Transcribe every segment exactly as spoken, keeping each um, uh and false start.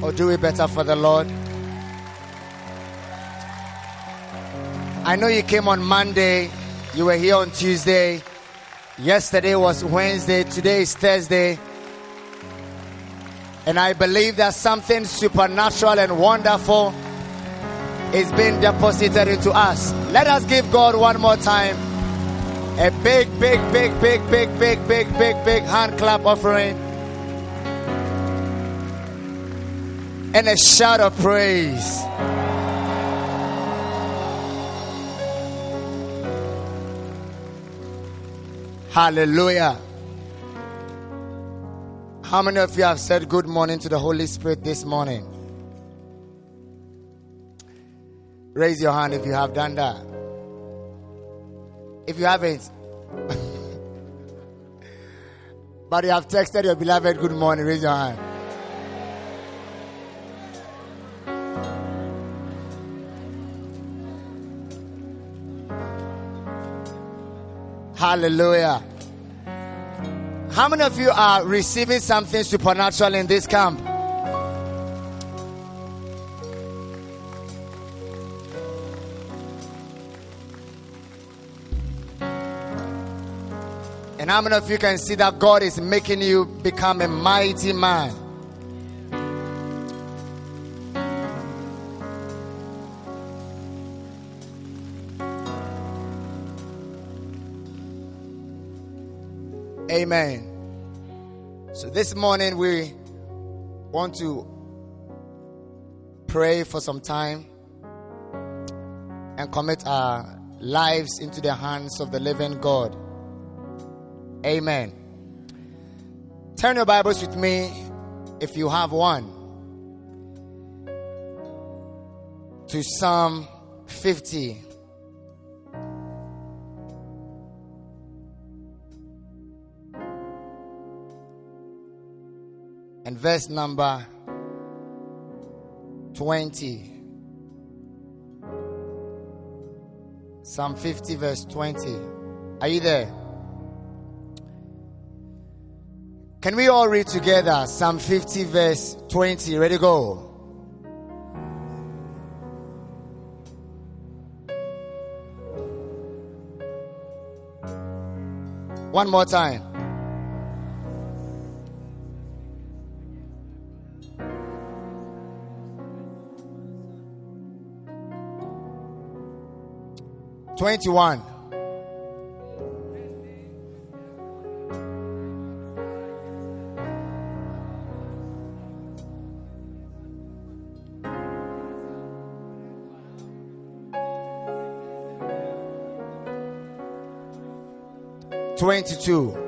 or do it better for the Lord? I know you came on Monday, you were here on Tuesday, yesterday was Wednesday, today is Thursday, and I believe that something supernatural and wonderful is being deposited into us. Let us give God one more time a big, big, big, big, big, big, big, big, big hand clap offering and a shout of praise. Hallelujah. How many of you have said good morning to the Holy Spirit this morning? Raise your hand if you have done that. If you haven't, but you have texted your beloved good morning, raise your hand. Hallelujah. How many of you are receiving something supernatural in this camp? And how many of you can see that God is making you become a mighty man? Amen. So this morning we want to pray for some time and commit our lives into the hands of the living God. Amen. Turn your Bibles with me, if you have one, to Psalm fifty. And verse number twenty. Psalm fifty verse twenty. Are you there? Can we all read together Psalm fifty verse twenty? Ready, go. One more time. twenty-one. twenty-two.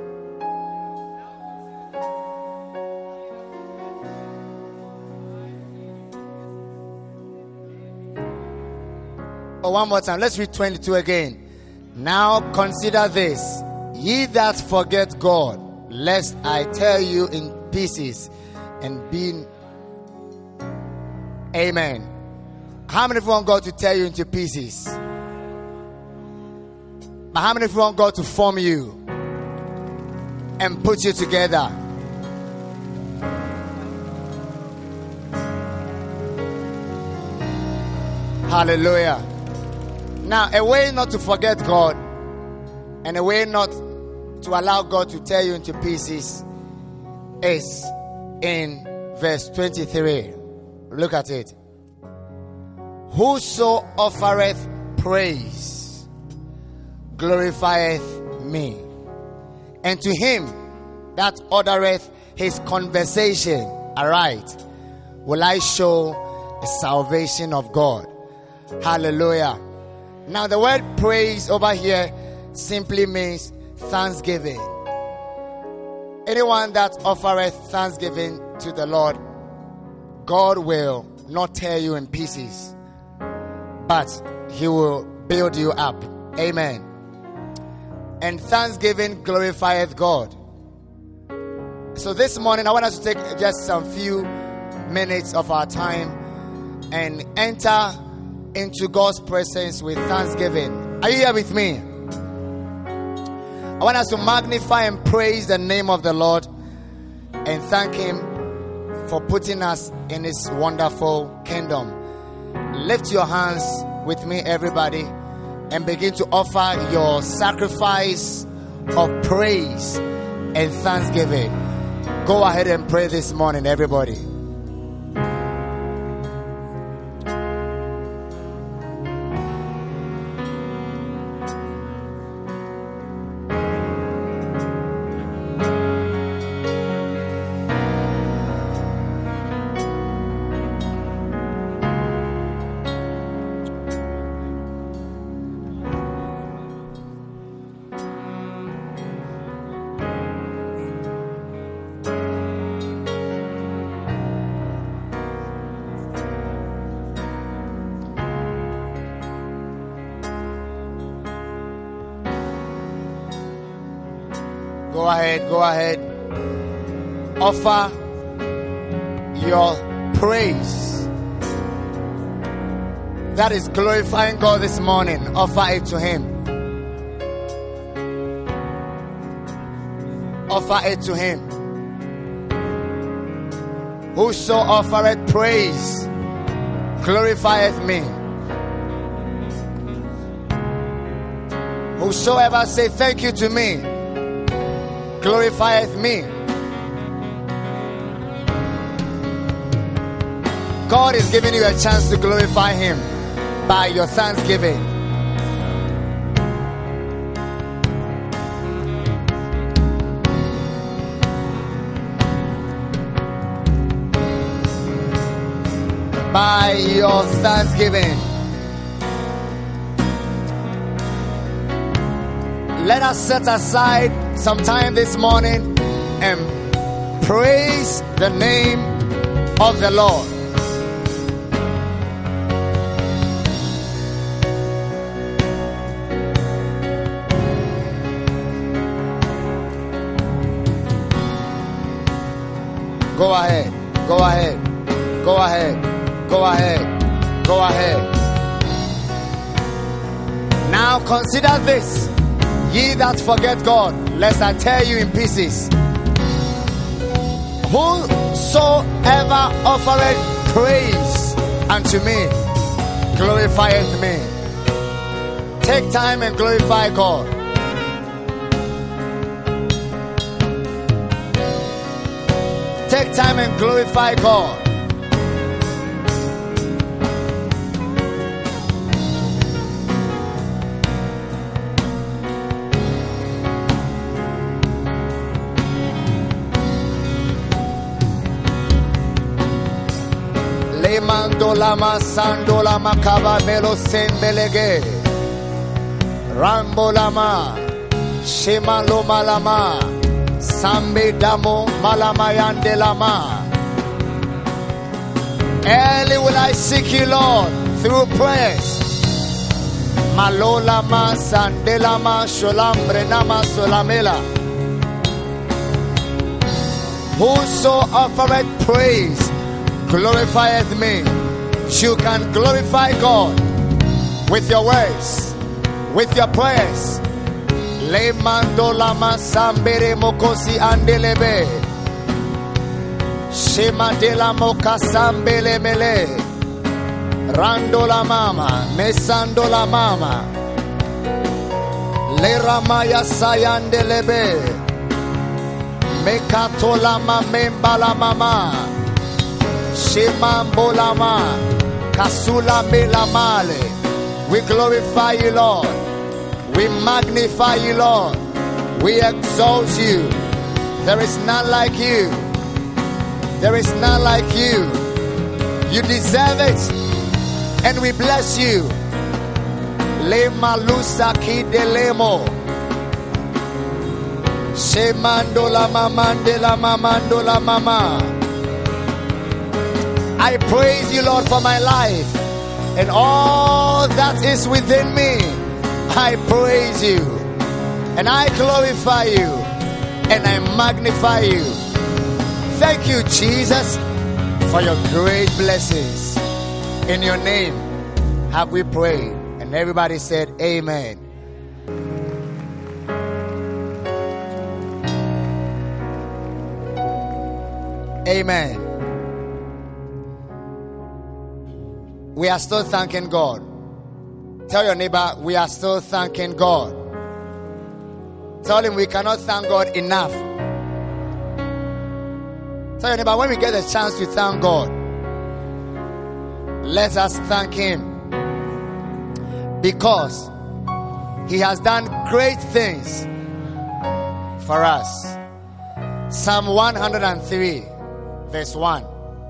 Oh, one more time. Let's read twenty-two again. Now consider this, ye that forget God, lest I tear you in pieces and be. Amen. How many of you want God to tear you into pieces? But how many of you want God to form you and put you together? Hallelujah. Now, a way not to forget God and a way not to allow God to tear you into pieces is in verse twenty-three. Look at it. Whoso offereth praise glorifieth me, and to him that ordereth his conversation aright will I show the salvation of God. Hallelujah. Now the word praise over here simply means thanksgiving. Anyone that offereth thanksgiving to the Lord, God will not tear you in pieces, but he will build you up. Amen. And thanksgiving glorifieth God. So this morning I want us to take just some few minutes of our time and enter into God's presence with thanksgiving. Are you here with me? I want us to magnify and praise the name of the Lord and thank him for putting us in His wonderful kingdom. Lift your hands with me, everybody, and begin to offer your sacrifice of praise and thanksgiving. Go ahead and pray this morning, everybody. Go ahead, go ahead. Offer your praise. That is glorifying God this morning. Offer it to Him. Offer it to Him. Whoso offereth praise glorifieth me. Whosoever say thank you to me glorifieth me. God is giving you a chance to glorify Him by your thanksgiving. By your thanksgiving. Let us set aside some time this morning and praise the name of the Lord. Go ahead, go ahead, go ahead, go ahead, go ahead. Now consider this. Ye that forget God, lest I tear you in pieces. Whosoever offereth praise unto me, glorifieth me. Take time and glorify God. Take time and glorify God. Mandola masandola makaba melo sembelege rambolama shema lo malama sambe damo malama yandelama. Early will I seek you, Lord, through prayers. Malola ma sandelama sholambre nama solamela. Whoso offereth praise glorifieth me. You can glorify God with your words, with your prayers. Le mando lama sambere mokosi andelebe. Shema de la moka sambele mele. Rando la mama, mesando la mama. Le ramaya sayandelebe. Mekato lama memba la mama. Shemambolama Kasula Melamale. We glorify you, Lord. We magnify you, Lord. We exalt you. There is none like you. There is none like you. You deserve it. And we bless you. Le malusa ki delemo. Shemandola mamandela mamandola mama. I praise you, Lord, for my life and all that is within me. I praise you and I glorify you and I magnify you. Thank you, Jesus, for your great blessings. In your name have we prayed. And everybody said amen. Amen. we are still thanking God. Tell your neighbor, we are still thanking God. Tell him we cannot thank God enough. Tell your neighbor, when we get a chance to thank God, let us thank him. Because he has done great things for us. Psalm one hundred three, verse one.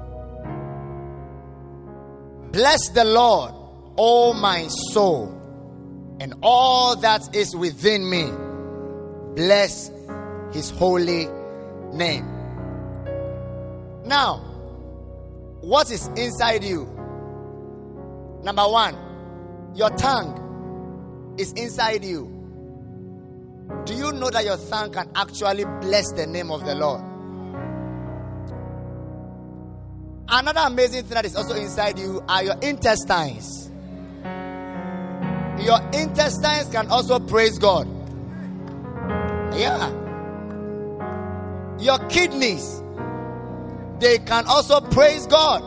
Bless the Lord, O my soul, and all that is within me. Bless his holy name. Now, what is inside you? Number one, your tongue is inside you. Do you know that your tongue can actually bless the name of the Lord? Another amazing thing that is also inside you are your intestines. Your intestines can also praise God. Yeah. Your kidneys, they can also praise God.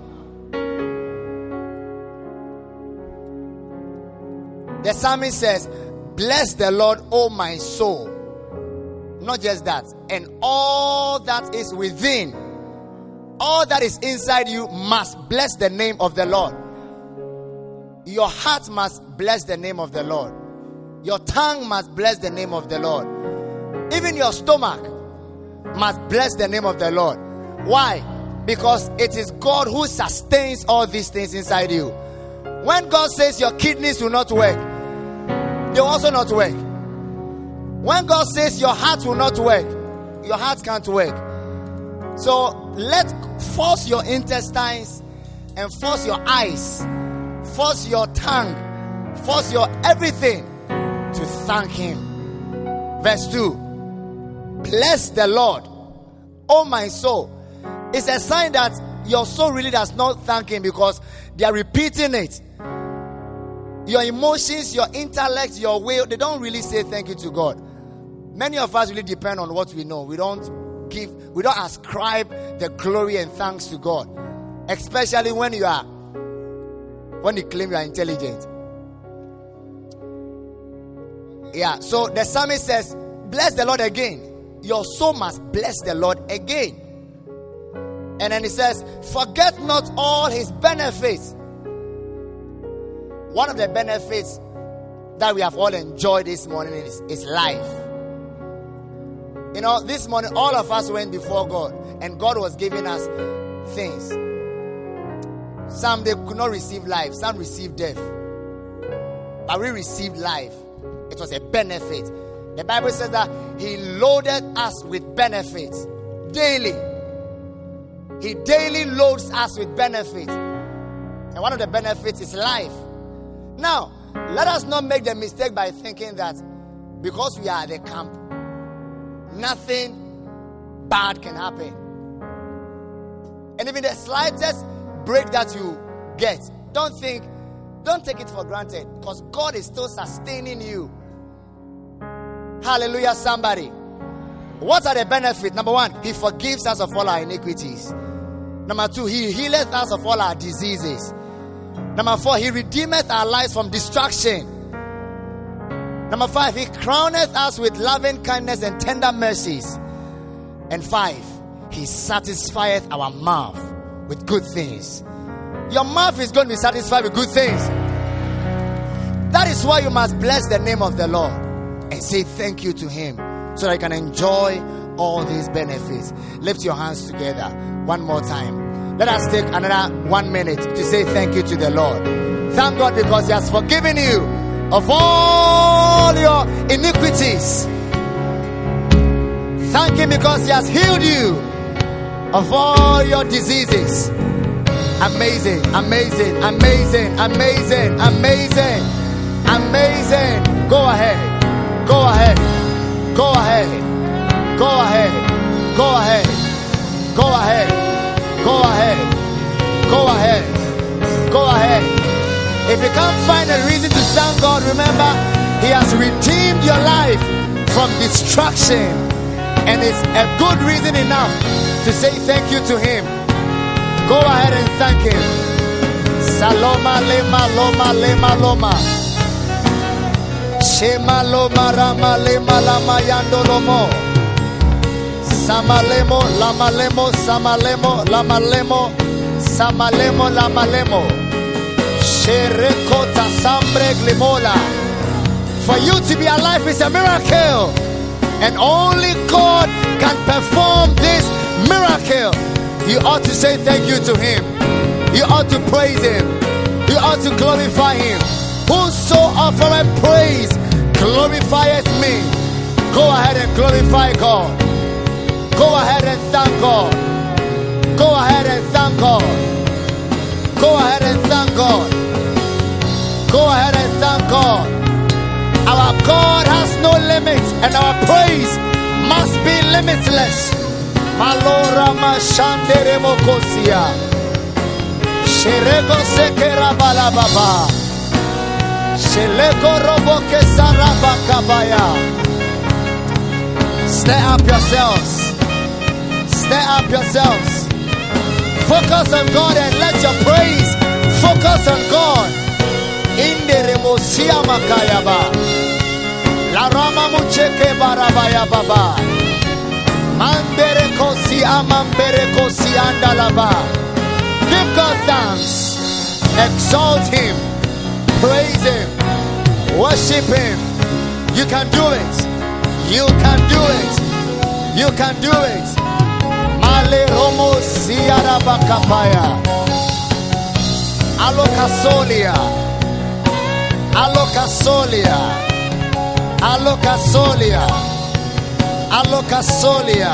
The psalmist says, bless the Lord, O my soul. Not just that, and all that is within, all that is inside you must bless the name of the Lord. Your heart must bless the name of the Lord. Your tongue must bless the name of the Lord. Even your stomach must bless the name of the Lord. Why? Because it is God who sustains all these things inside you. When God says your kidneys will not work, they will also not work. When God says your heart will not work, your heart can't work. So let force your intestines and force your eyes, force your tongue, force your everything to thank him. Verse two. Bless the Lord, oh my soul. It's a sign that your soul really does not thank him, because they are repeating it. Your emotions, your intellect, your will, they don't really say thank you to God. Many of us really depend on what we know. We don't give, we don't ascribe the glory and thanks to God. Especially when you are, when you claim you are intelligent. Yeah, so the psalmist says, bless the Lord again. Your soul must bless the Lord again. And then he says, forget not all his benefits. One of the benefits that we have all enjoyed this morning is, is life. You know, this morning all of us went before God, and God was giving us things. Some, they could not receive life. Some received death. But we received life. It was a benefit. The Bible says that he loaded us with benefits daily. He daily loads us with benefits. And one of the benefits is life. Now, let us not make the mistake by thinking that because we are at the camp, nothing bad can happen. And even the slightest break that you get, don't think, don't take it for granted, because God is still sustaining you. Hallelujah, somebody. What are the benefits? Number one, he forgives us of all our iniquities. Number two, he healeth us of all our diseases. Number four, he redeemeth our lives from destruction. Number five, he crowneth us with loving kindness and tender mercies. And five, he satisfieth our mouth with good things. Your mouth is going to be satisfied with good things. That is why you must bless the name of the Lord and say thank you to him, so that you can enjoy all these benefits. Lift your hands together one more time. Let us take another one minute to say thank you to the Lord. Thank God because he has forgiven you of all your iniquities. Thank him because he has healed you of all your diseases. Amazing, amazing, amazing, amazing, amazing, amazing. Go ahead, go ahead, go ahead, go ahead, go ahead, go ahead. Go ahead. Go ahead. Go ahead. If you can't find a reason to thank God, remember, he has redeemed your life from destruction. And it's a good reason enough to say thank you to him. Go ahead and thank him. Saloma lema loma lema loma. Shema loma rama lema lama yando lomo. Samalemo lamalemo samalemo lamalemo samalemo lamalemo. Shereko tasambre glimola. For you to be alive is a miracle, and only God can perform this miracle. You ought to say thank you to Him. You ought to praise Him. You ought to glorify Him. Whoso offereth praise glorifieth me. Go ahead and glorify God. Go ahead and thank God. Go ahead and thank God. Go ahead and thank God. Go ahead and thank God. Our God has no limits, and our praise must be limitless. Malora mashandere mokosia. Sherego sekera balababa. Sheleko roboke saraba kabaya. Stir up yourselves. Stir up yourselves. Focus on God and let your praise focus on God. In the remosia makayaba. La rama mucheke barabaya baba. Mambere kosi amambere kosi andalaba. Give God thanks. Exalt Him. Praise Him. Worship Him. You can do it. You can do it. You can do it. Male romo siaraba kapaya. Alokasolia. Alokasolia. Alokasolia. Alokasolia.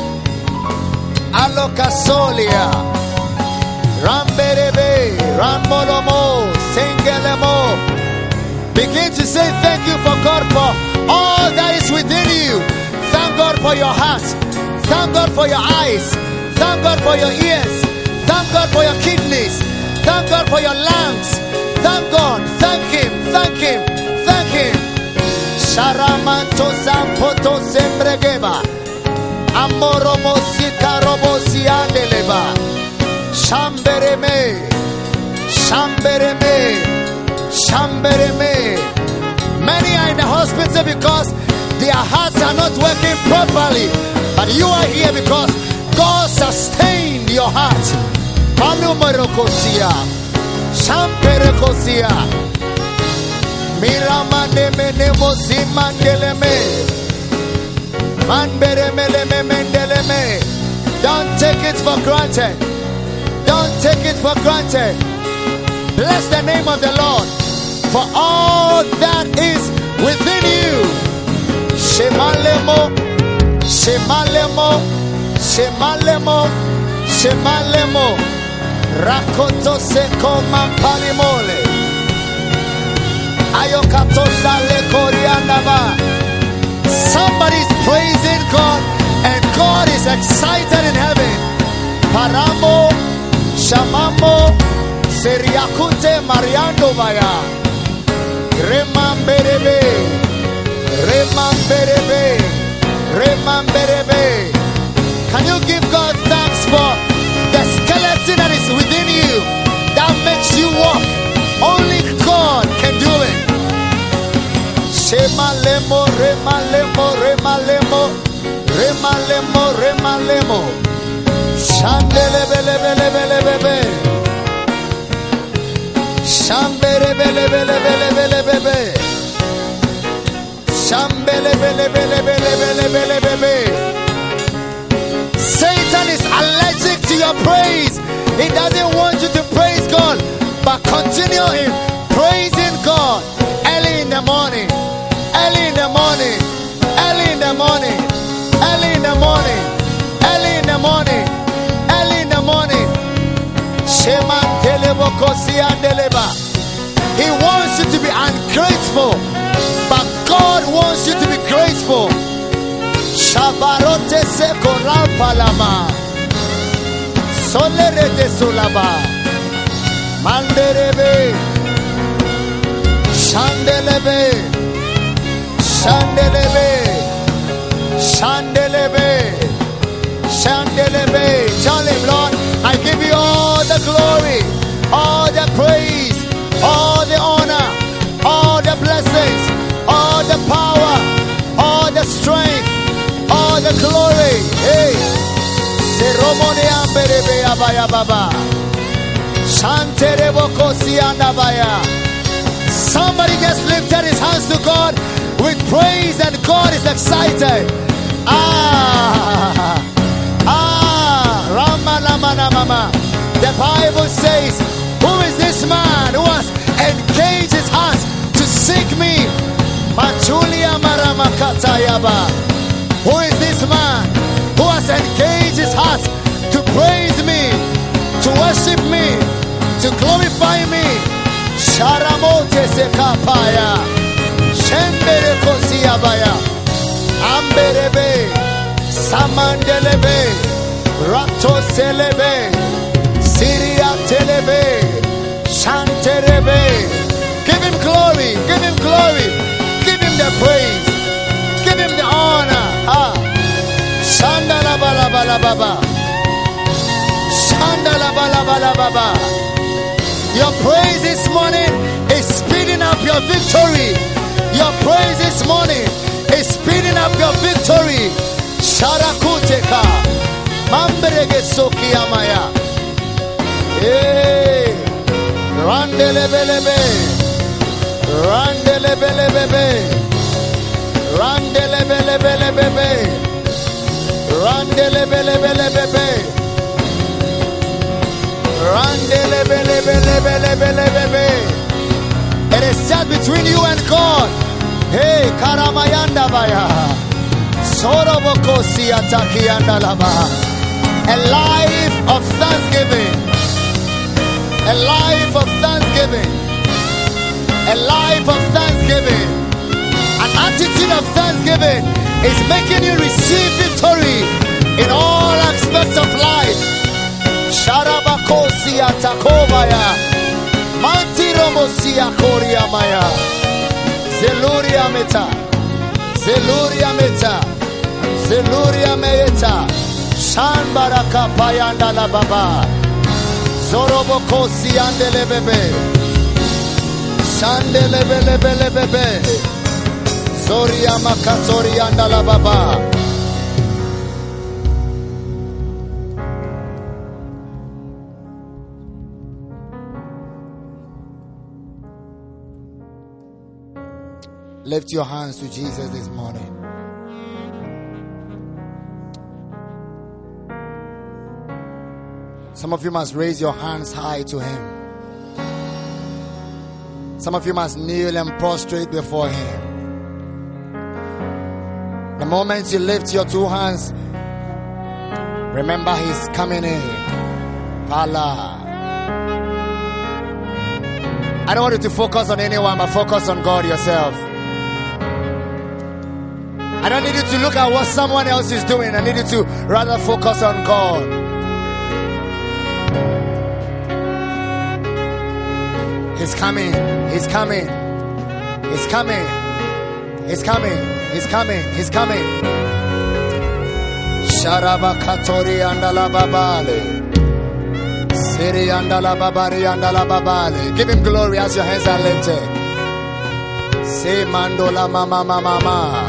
Alokasolia. Ramberebe. Rambolomo. Sengelemo. Begin to say thank you for God for all that is within you. Thank God for your heart. Thank God for your eyes. Thank God for your ears. Thank God for your kidneys. Thank God for your lungs. Thank God. Thank Him. Thank Him. Thank Him. Sharamanto sampoto sembregeba. Amoromo sikarobo siandeleba. Shambereme. Shambereme. Shambereme. Many are in the hospital because their hearts are not working properly. But you are here because God sustained your heart. Palumerokosia. Shamperekosia. Miramandemenemo zimandeleme. Manberemeleme mendeleme. Don't take it for granted. Don't take it for granted. Bless the name of the Lord for all that is within you. Shemalemo, Shemalemo, Shemalemo, Shemalemo, Rakoto seko mampalimole, Ayokato sale koriandaba. Somebody's praising God, and God is excited in heaven. Paramo, Shamamo, Seriakute Mariando Vaya. Remamberebe, Remamberebe, Remamberebe. Can you give God thanks for the skeleton that is within you that makes you walk? Only God can do it. Shemalemo, Remalemo, Remalemo, Remalemo, Remalemo. Shandelebelebelebelebebe. Shambele bele bele bele bele bele. Shambele bele bele bele bele bele bele. Satan is allergic to your praise. He doesn't want you to praise God, but continue in praising God early in the morning, early in the morning, early in the morning, early in the morning, early in the morning, early in the morning. Shema He wants you to be ungrateful, but God wants you to be grateful. Shabarote seko rampalama, solerete sulaba, manderebe, shandelebe, shandelebe, shandelebe, shandelebe. Tell Him, Lord, I give you all the glory, all the praise. Baya Baba. Shantere Bokosi Andabaya. Somebody just lifted his hands to God with praise, and God is excited. Ah, ah, Rama Lama Mama. The Bible says, who is this man who has engaged his heart to seek me? Machulia Maramakatayaba. Who is this man who has engaged his heart to praise me, to worship me, to glorify me? Sharamote Sekapaya. Shembere Kosiabaya. Amberebe. Samandelebe. Rato Selebe. Syria Telebe. Shanterebe. Give him glory. Give him glory. Give him the praise. Give him the honor. Ah. Shandala bala bala baba. Shandala bala bala baba. Your praise this morning is speeding up your victory. Your praise this morning is speeding up your victory. Sharakuteka. Mambrege soki amaya. Hey. Randelebelebe. Randelebelebebe. Randelebelebelebe. Randelebelebelebe. Randelebelebelebe. It is just between you and God. Hey, Karamayanda Baya. Sorobokosi Atakianda Lava. A life of thanksgiving. A life of thanksgiving. A life of thanksgiving. An attitude of thanksgiving is making you receive victory in all aspects of life. Sharabakosi Atakobaya. Mantiromosia Koria Maya. Zeluria Meta. Zeluria Meta. Zeluria Meta. Shan Baraka Payanda la Baba. Zorobokosi Andelebebe. Sandelebelebelebebe. Zoria Makatori Andala Baba. Lift your hands to Jesus this morning. Some of you must raise your hands high to him. Some of you must kneel and prostrate before him. The moment you lift your two hands, remember he's coming in. Allah. I don't want you to focus on anyone, but focus on God yourself. I don't need you to look at what someone else is doing. I need you to rather focus on God. He's coming. He's coming. He's coming. He's coming. He's coming. He's coming. Sharabakatori andala babale. Siri andala babari andala babale. Give him glory as your hands are lifted. Say mandola mama mama mama.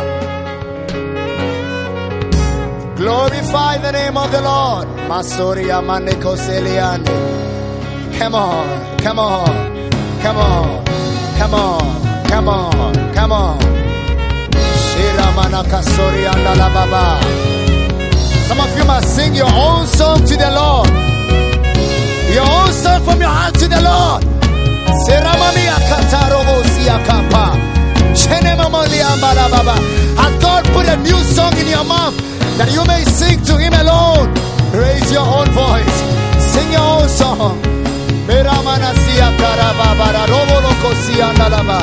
Glorify the name of the Lord. Masoria maneko seliane. Come on, come on, come on, come on, come on, come on. Shira manaka sori andala baba. Some of you must sing your own song to the Lord. Your own song from your heart to the Lord. Seramami akatarobo siakapa. Chenemamoli ambala baba. Has God put a new song in your mouth that you may sing to him alone? Raise your own voice. Sing your own song. Meramana siakaraba bara robo loko siandalaba.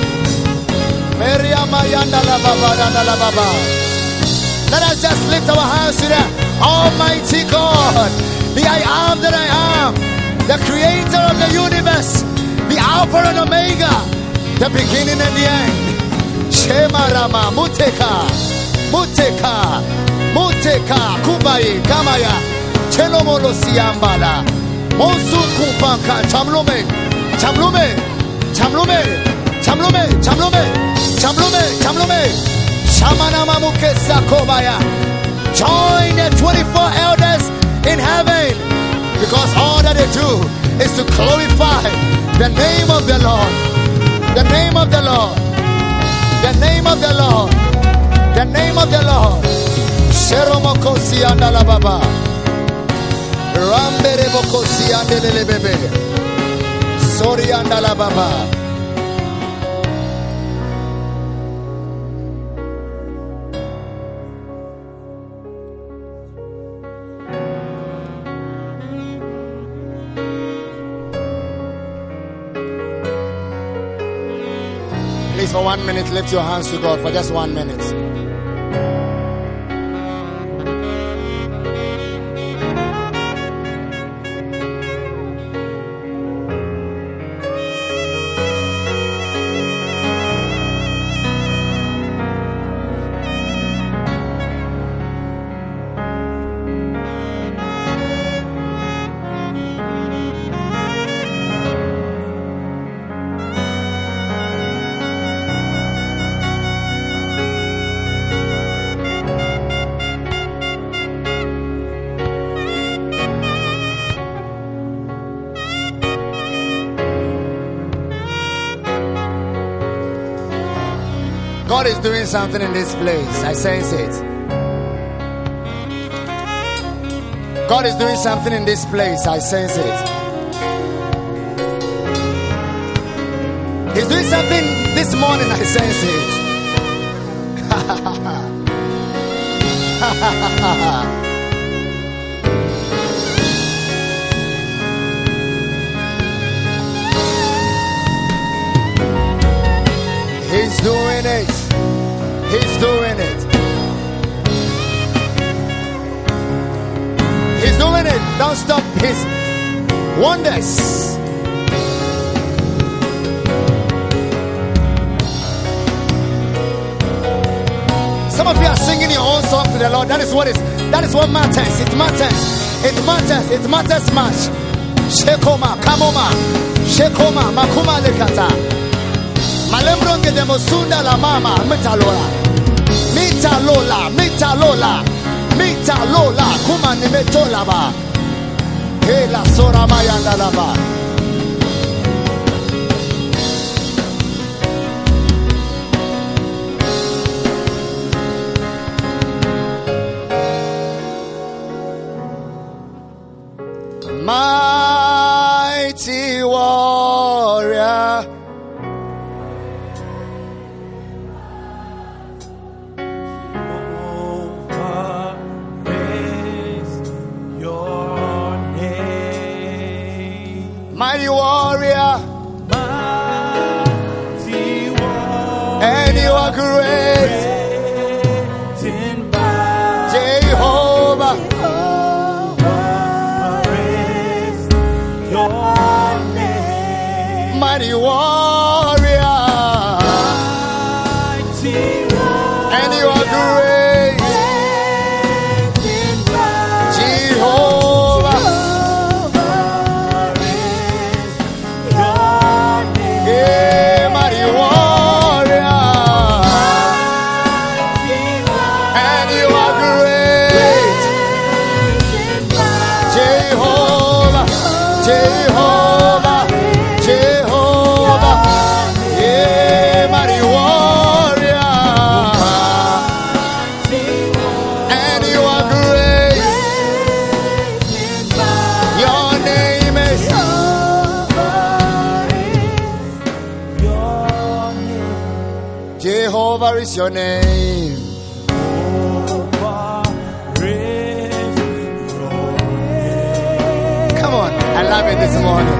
Let us just lift our hands to the Almighty God, the I am that I am, the creator of the universe, the Alpha and Omega, the beginning and the end. Shema Rama Muteka, Muteka, Muteka, Kubai, Kamaya, Chelomolo Siambala, Monsu Kupaka, Chamlume, Chamlume, Chamlume, Chamlume, Chamlume, Chamlume, Chamlume, Shamanama Mukesa Kobaya. Join the twenty-four elders in heaven Because all that they do is to glorify the name of the Lord. The name of the Lord. The name of the Lord. The name of the Lord. Sheromokosi andala baba. Rambere bokosi andele bebe. Sorry andala baba. Please, for one minute, lift your hands to God for just one minute. God is doing something in this place. I sense it. God is doing something in this place. I sense it. He's doing something this morning. I sense it. He's doing it. He's doing it. He's doing it. Don't stop his wonders. Some of you are singing your own song to the Lord. That is what is. That is what matters. It matters. It matters. It matters much. Shekoma, kamoma, shekoma, makuma lekata. Malembronge de mosunda la mama metalola mitalola mitalola mitalola kuma ni metola ba he la sora mayanda la ba mighty warrior. Mighty warrior, mighty warrior, and you are great, great in battle. Jehovah, Jehovah praise your name. Mighty warrior, mighty warrior, and you are great, great in battle. Jehovah. Jehovah, Jehovah, yeah, mighty warrior, and you are great. Your name is Jehovah is your name. I love it this morning.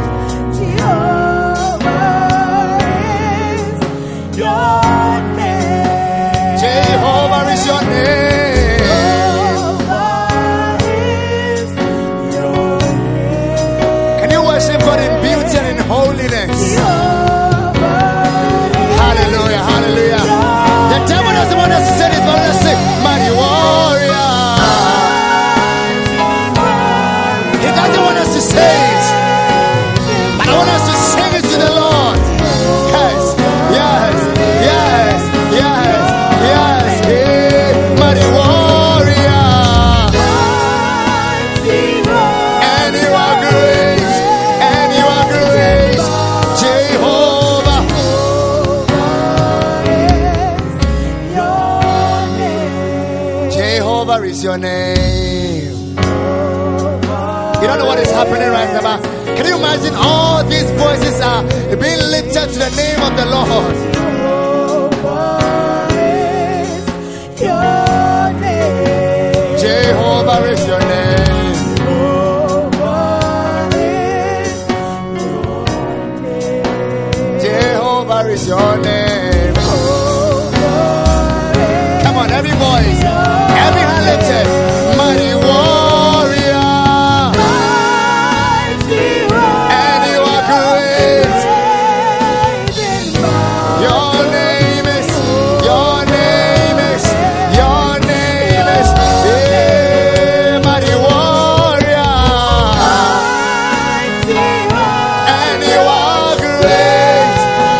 Jehovah is your name. Jehovah is your name. Can you worship God in beauty and in holiness? Hallelujah, hallelujah. The devil doesn't want us to say this, but let's sing, mighty warrior. He doesn't want us to say it. is your name. You don't know what is happening right now. Can you imagine all these voices are being lifted to the name of the Lord? Jehovah is your name. Jehovah is your name. Come on, every voice, every hand lifted. Mighty warrior, and you are great. Your name is, your name is, your name is, yeah, mighty warrior, and you are great.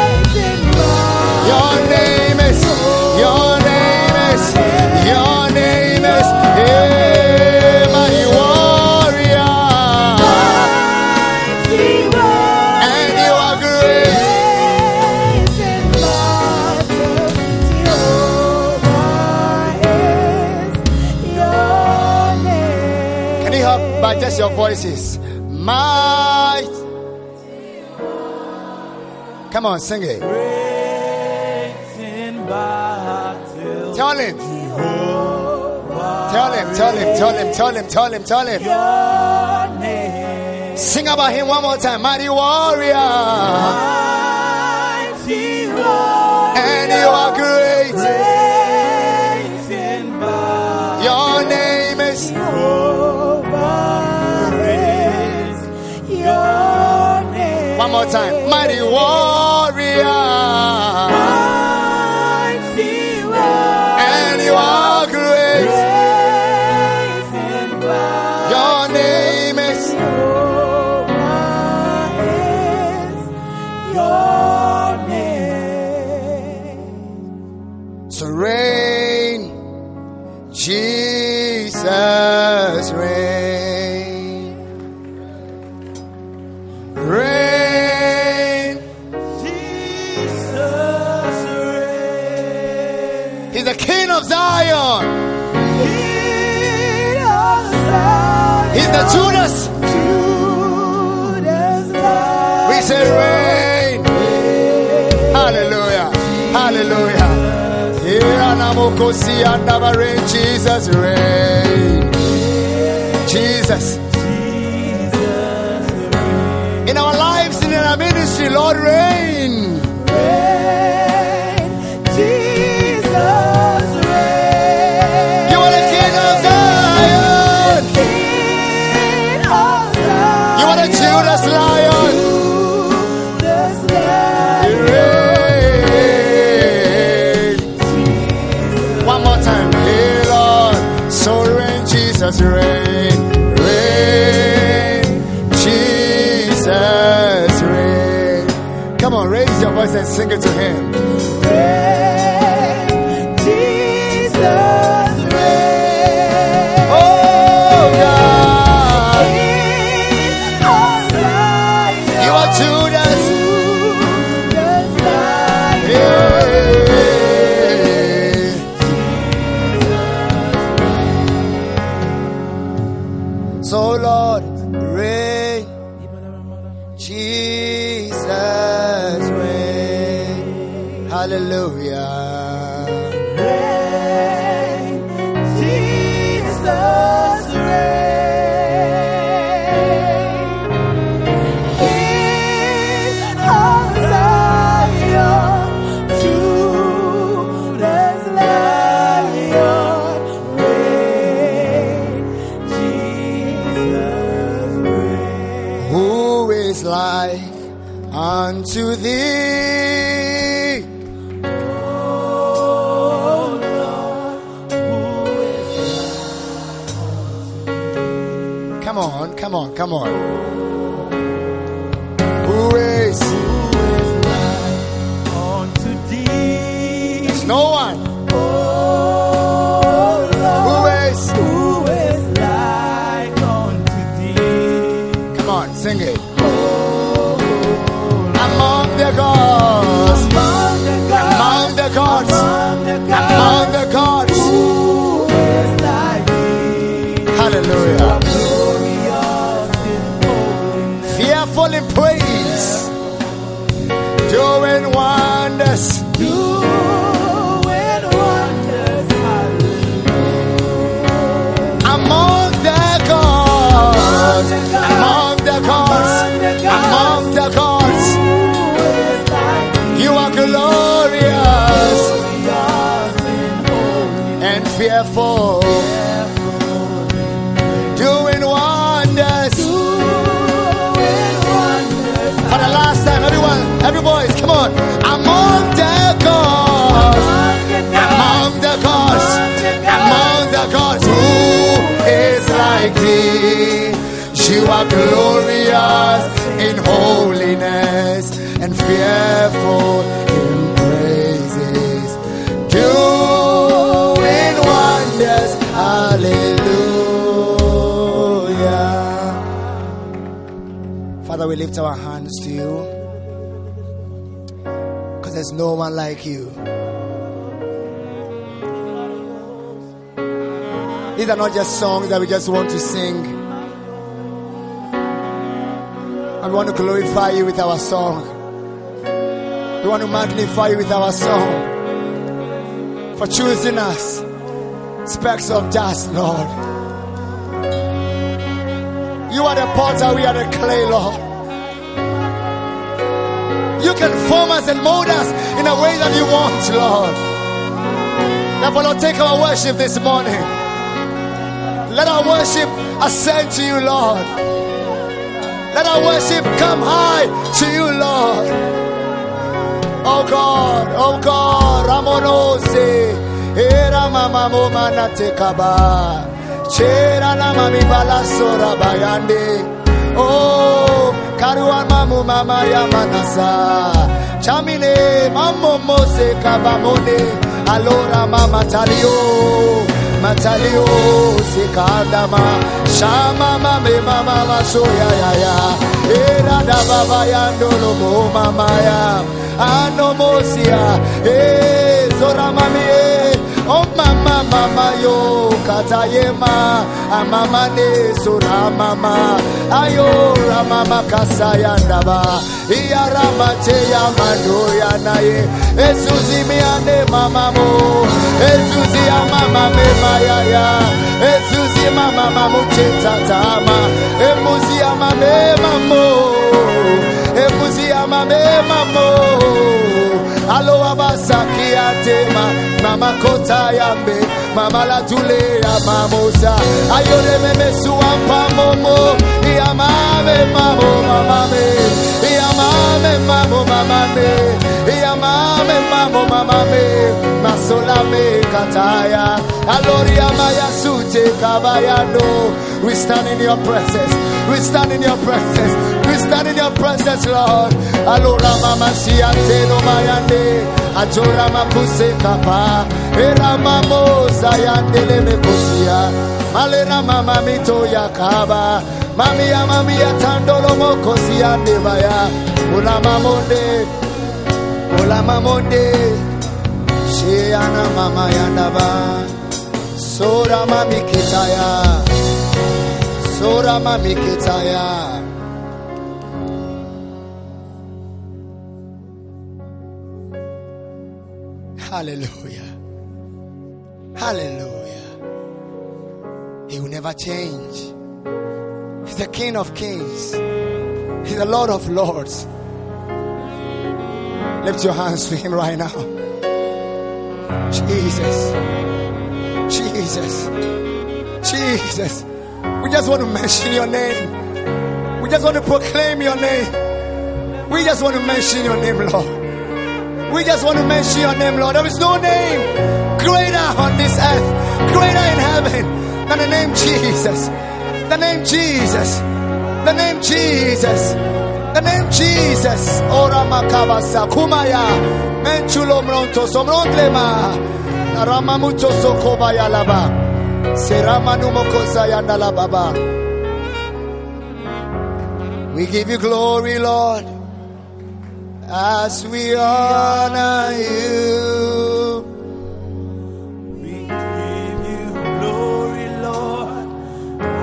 Your name is, your name is, your name is, yeah, mighty warrior, and you are great. Can you help by just your voices? Might. Come on, sing it. Tell him. Tell him, tell him, tell him, tell him, tell him, tell him. Sing about him one more time. Mighty warrior, and you are great. Your name is, one more time. Mighty warrior, and you are great. Your name is, so reign, Jesus, reign. Reign, Jesus, reign. he's the King of Zion. King of Zion. He's the Judas. Judas Lion. We say reign. Hallelujah. Hallelujah. Here Anamokosi and never reign. Jesus reign. Jesus. In our lives and in our ministry, Lord reign. Reign. Jesus reign. You are the King of Zion. King of Zion. You are the Judas Lion. Judas Lion. You reign. One more time. Hey Lord, so reign, Jesus reign. Reign, Jesus reign. Come on, raise your voice and sing it to him. Reign. Jesus reign. Oh God, King of Zion. you are Judas. Judas Lion. Yeah. So Lord, reign, Jesus reign. Hallelujah. Reign. Jesus reign. King of Zion. Judas Lion. Reign. Jesus reign. Who is like unto thee? Oh Lord, who is Come on, come on, come on. Who is? unto thee? There's no one. Oh Who Lord, is? who is like unto thee? Come on, sing it. Oh Among the gods, among the among gods, the gods, among the among gods, the gods. who is like thee? Hallelujah. glorious in holiness. Fearful in praise, doing wonders. Doing wonders, hallelujah. Among the gods, among the gods, among the gods, Who is like you are glorious glorious in holiness. and fearful, doing wonders. Doing wonders, For the last time, everyone, every voice, come on. Among the gods, among the gods, among the gods, who is like thee? You are glorious in holiness and fearful in praises, doing wonders. Hallelujah. Father, we lift our hands to you because there's no one like you. These are not just songs that we just want to sing. And we want to glorify you with our song. We want to magnify you with our song. For choosing us, specks of dust, Lord. You are the potter, we are the clay, Lord. You can form us and mold us in a way that you want, Lord. Therefore, Lord, take our worship this morning. Let our worship ascend to you, Lord. Let our worship come high to you, Lord. Oh God, oh God, Ramonose, Era Mama Moma Tekaba, Chera Mami Balasora Bayande, oh, Karuan Mamu Mama Yamanasa, Chamine, Mamo Mose Kabamone, Alora Mama Talio. Matalio sikandama shama mame mama soya ya ya era da baba ya ndolo mo mama ya anomosia eh zora mami oh mama mama yo katayema mama ne sura mama ayo mama kasaya ndaba iya ramate ya mando ya naye esuzi miane mama mo esuzi ya mama me ya ya esuzi mama mamu tama emuzi ya mame mamo emuzi ya mame mamo alo abasaki atema mama kota yambe mama la tule ya mamosa ayore meme suampa momo ya mame mamo mama me ya mame mamo mama me ya mame mamo mama me masola me kataya aloria maya sute kabayando. We stand in your presence, we stand in your presence, we stand in your presence, Lord. Alora mama siante no mayande ajora makuse kapa era mamo sayandele mekosia malera mama mito yakaba mami ya mami ya tandolo mokosia ndebaya ula mamonde ula mamonde shiana mama yandaba sora mami kitaya sora mami kitaya. Hallelujah. Hallelujah. He will never change. He's the King of Kings. He's the Lord of Lords. Lift your hands to him right now. Jesus. Jesus. Jesus. We just want to mention your name. We just want to proclaim your name. We just want to mention your name, Lord. We just want to mention your name, Lord. There is no name greater on this earth, greater in heaven than the name Jesus. The name Jesus. The name Jesus. The name Jesus. Ora makabasa kumaya. Menchulo mronto somrontlema. Ramamuto sokobaya laba. Seramanumokosa yandala baba. We give you glory, Lord, as we honor you. We give you glory, Lord,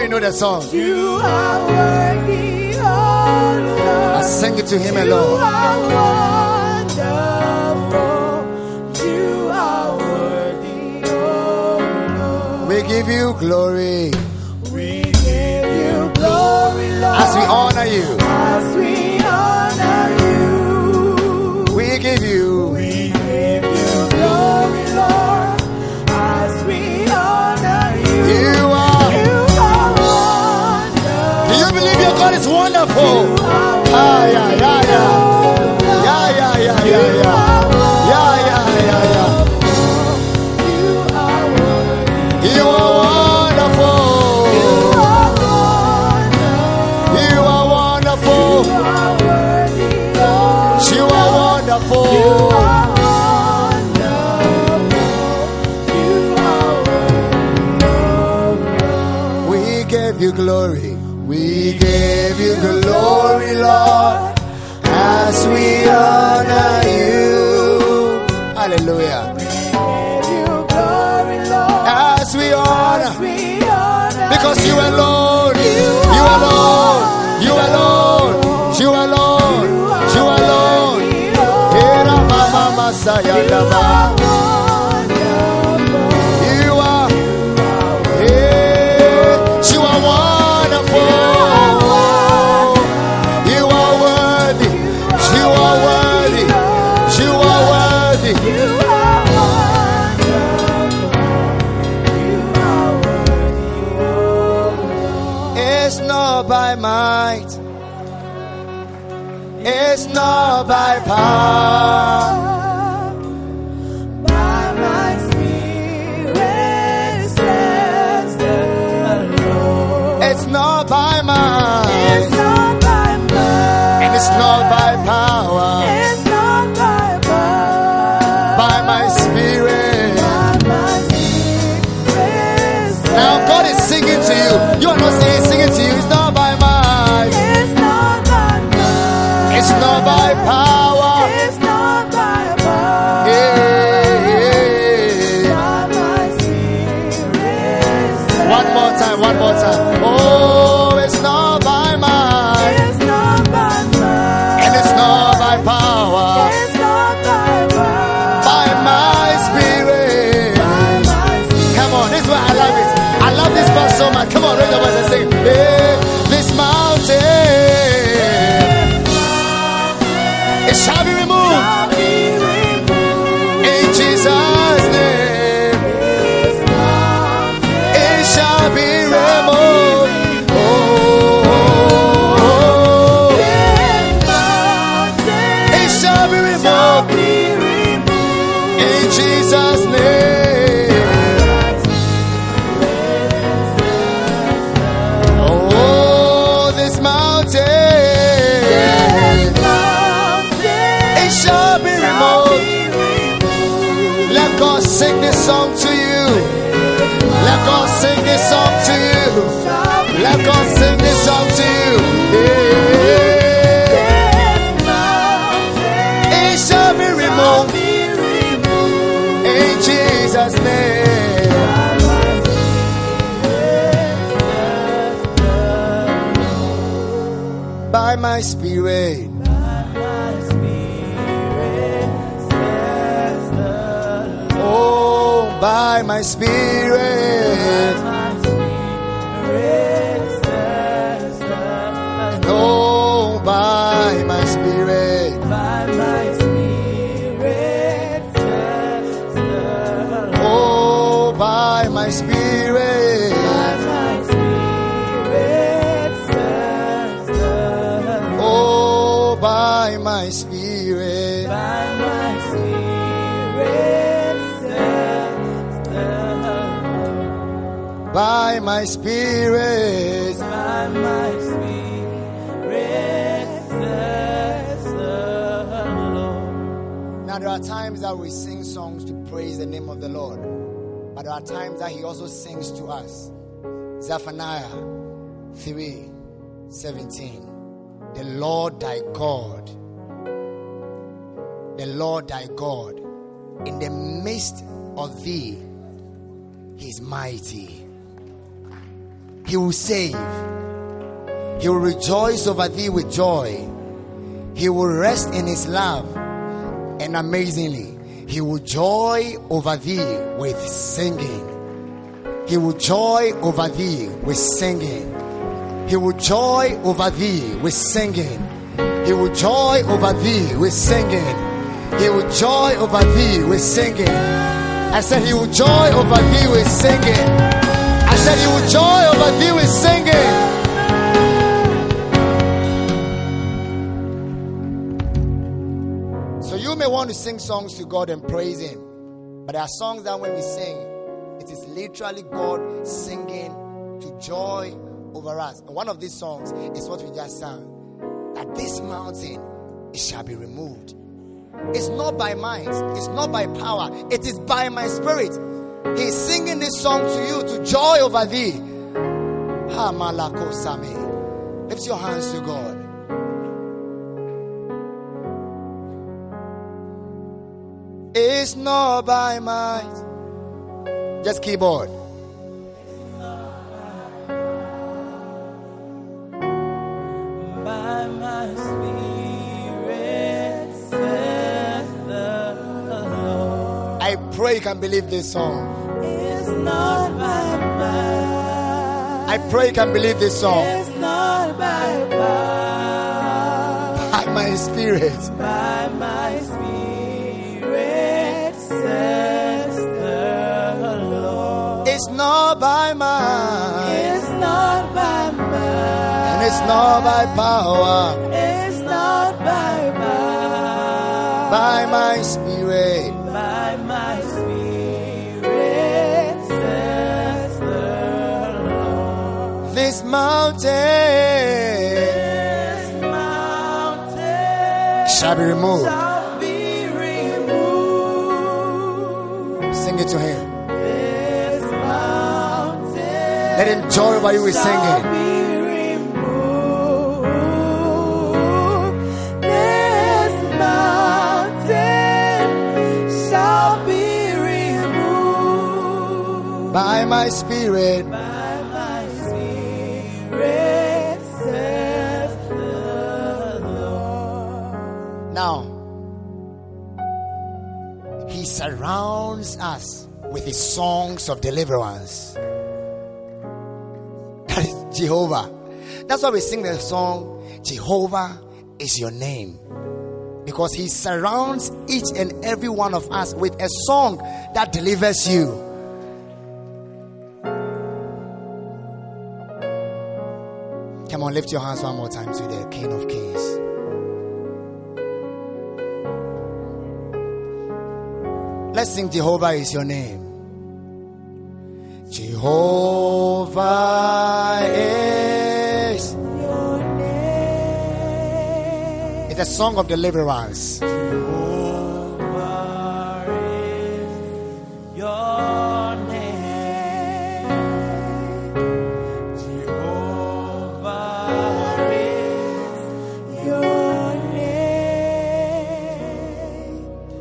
you know the song. You are worthy, oh Lord. I sing it to him You alone. are wonderful. You are worthy, oh Lord. We give you glory We give you glory, Lord. as we honor you. As we honor you. We give you. We give you glory, Lord. As we honor you. You are. You are wonderful. Do you believe your God is wonderful? You are Ah, yeah, yeah, yeah. Yeah, yeah, yeah, yeah, yeah. Yeah, yeah, yeah, yeah. You are worthy. You are wonderful. You are wonderful. You are wonderful. You are worthy, Lord. You are wonderful. You are wonderful. You are worthy, Lord. We gave you glory. We gave you glory, Lord, as we honor you. Hallelujah. We give you glory, Lord. As we honor. As we honor Because you alone, You you alone, you alone, you alone, you alone. Era mama masaya daba. You are, eh, you are wonderful. You are worthy. You are worthy. You are worthy. You are wonderful. You are worthy, oh Lord. It's not by might. It's not by power. By my spirit, says the Lord. It's not by might. It's not by might. And it's not by power. It's not by power. By my spirit. By my spirit, Now God is singing to you. You are not saying singing to you. It's not by might. It's not by might. It's not by power. It's not by power. Yeah, yeah. By my spirit, One more time, one more time. Oh, it's not by might. it's not by might. And it's not by power. It's not by power. By my spirit. By my spirit. Come on, this is why I love it. I love this verse so much. Come on, raise your voice and sing. Hey, this mountain, it shall be removed I'll be removed. in Jesus' name. This mountain. It shall be removed. Oh, This mountain. it shall be Shall removed be removed. in Jesus' name. Oh, this mountain, it shall be removed. Let God sing this song to you. Let God sing this song to you. Let God sing this song to you. Yeah. It shall be removed in Jesus' name. By my spirit. Oh, by my spirit. Oh, by my spirit. Oh, by my spirit. Oh, by my spirit. By my spirit. Now there are times that we sing songs to praise the name of the Lord, but there are times that He also sings to us. Zephaniah three seventeen. The Lord thy God, the Lord thy God, in the midst of thee, He is mighty. He will save. He will rejoice over thee with joy. He will rest in his love. And amazingly, he will joy over thee with singing. He will joy over thee with singing. He will joy over thee with singing. He will joy over thee with singing. He will joy over thee with singing. I said he will joy over thee with singing. I said he will joy over thee with singing. So you may want to sing songs to God and praise him, but there are songs that when we sing, it is literally God singing to joy over us. And one of these songs is what we just sang, that this mountain, it shall be removed. It's not by might, it's not by power, it is by my spirit. He's singing this song to you to joy over thee. Ha malako same. Lift your hands to God. It's not by might. Just keyboard. By my spirit, says the Lord. I pray you can believe this song. It's not by might. I pray you can believe this song. It's not by power. By my spirit. By my spirit, says the Lord. It's not by might. It's not by might. And it's not by power. It's not by power. By my spirit. By my spirit, says the Lord. This mountain This mountain shall be removed. shall be removed. Sing it to him. This mountain Let him joy over you with shall singing. be removed. This mountain shall be removed. By my spirit. By my spirit, says the Lord. Now, he surrounds us with his songs of deliverance. That is Jehovah. That's why we sing the song, Jehovah is your name. Because he surrounds each and every one of us with a song that delivers you. Come on, lift your hands one more time to the King of Kings. Let's sing Jehovah is your name. Jehovah is Your name. It's a song of deliverance. Jehovah is your name. Jehovah is your name.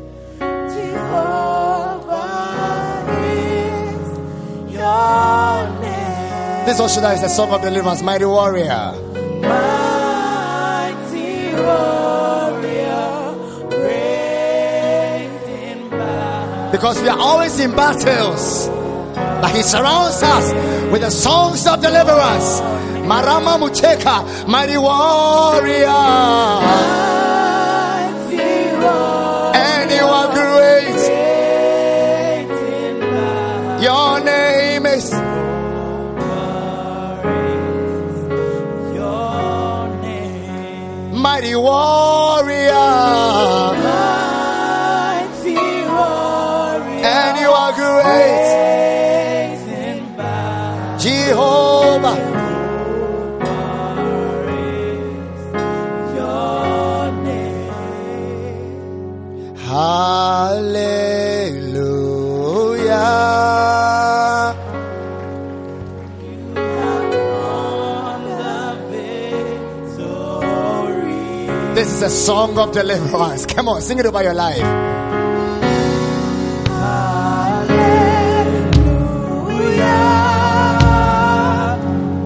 Jehovah is your name. This Oshida is a song of deliverance. Mighty warrior. Mighty warrior, great in battle. Because we are always in battles, but he surrounds us with the songs of deliverance. Marama Mucheka, mighty warrior. Mighty warrior, And you are great. great in battle. Your name is Your name. mighty warrior. Mighty warrior, And you are great. great in battle. Jehovah. Your name. Hallelujah. On the victory. This is a song of deliverance. Come on, sing it over your life. Hallelujah.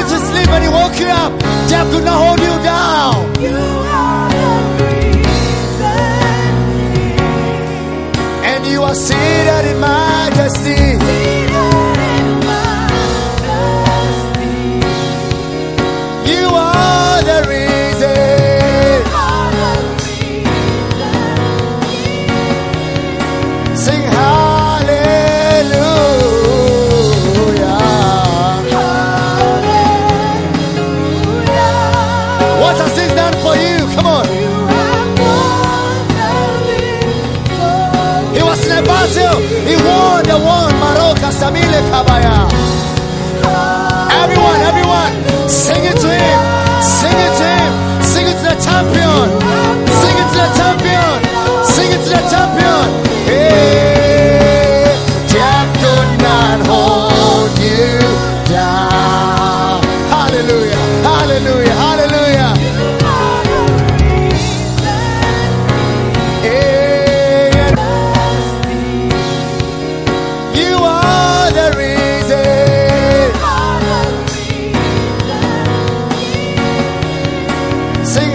you to sleep and he woke you up. Death could not hold you down. You are the reason. And you are seated in majesty. Seated in majesty. You are the reason. You are the reason. Sing hallelujah. Hallelujah. What has this done for you? Come on. You have won the victory. He was in a battle. He won the one. Maroka Samile Kabaya. Everyone, everyone, sing it to him. Sing it to him. Sing it to the champion. Sing it to the champion. Sing it to the champion. Hey, death could not hold you down. Hallelujah. Hallelujah. Hallelujah. Hey, you are the reason. Sing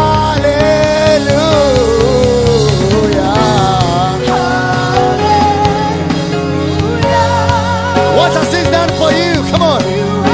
hallelujah. What has this done for you? Come on.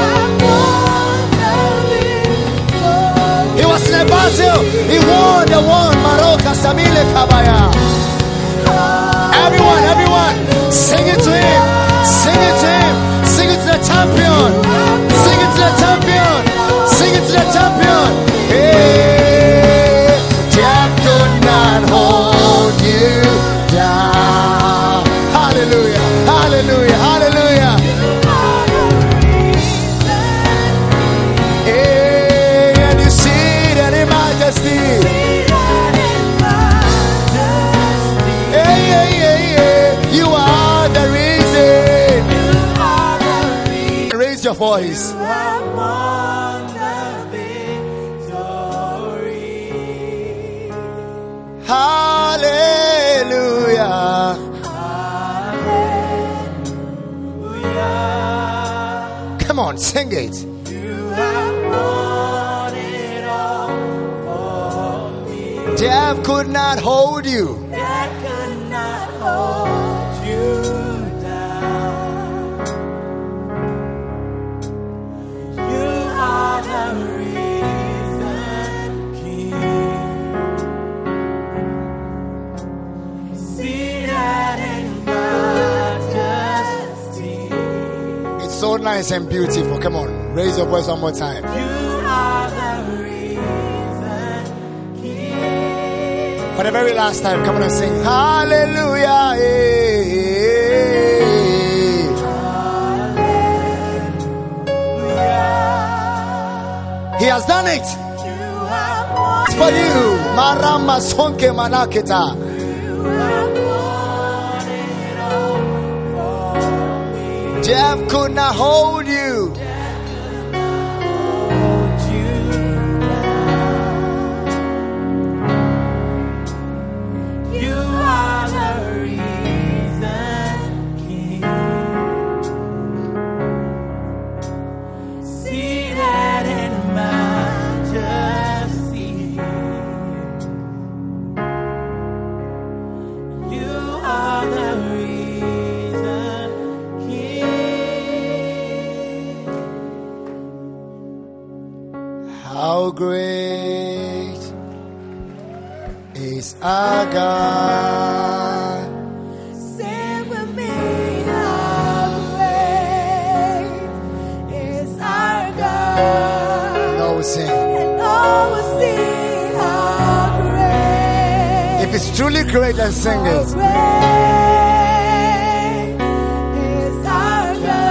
He was in a battle. He won the one. Maroka Samile Kabaya. Everyone, everyone, sing it to him. Sing it to him. Sing it to the champion. Sing it to the champion. Sing it to the champion. Hey, death could not hold you down. Hallelujah. Hallelujah. Hallelujah. Hey, and you see that in majesty. Hey, hey, hey, hey. You are the reason. Raise your voice. Hallelujah. Come on, sing it. Death could not hold you. It's so nice and beautiful. Come on, raise your voice one more time. For the very last time, come on and sing hallelujah. He has done it. It's for you. Marama sonke manaketa. Death could not hold you. How great is our God? Sing with me, how great is our God. And all will sing. And all will sing how great. If it's truly great, then sing How it. great is our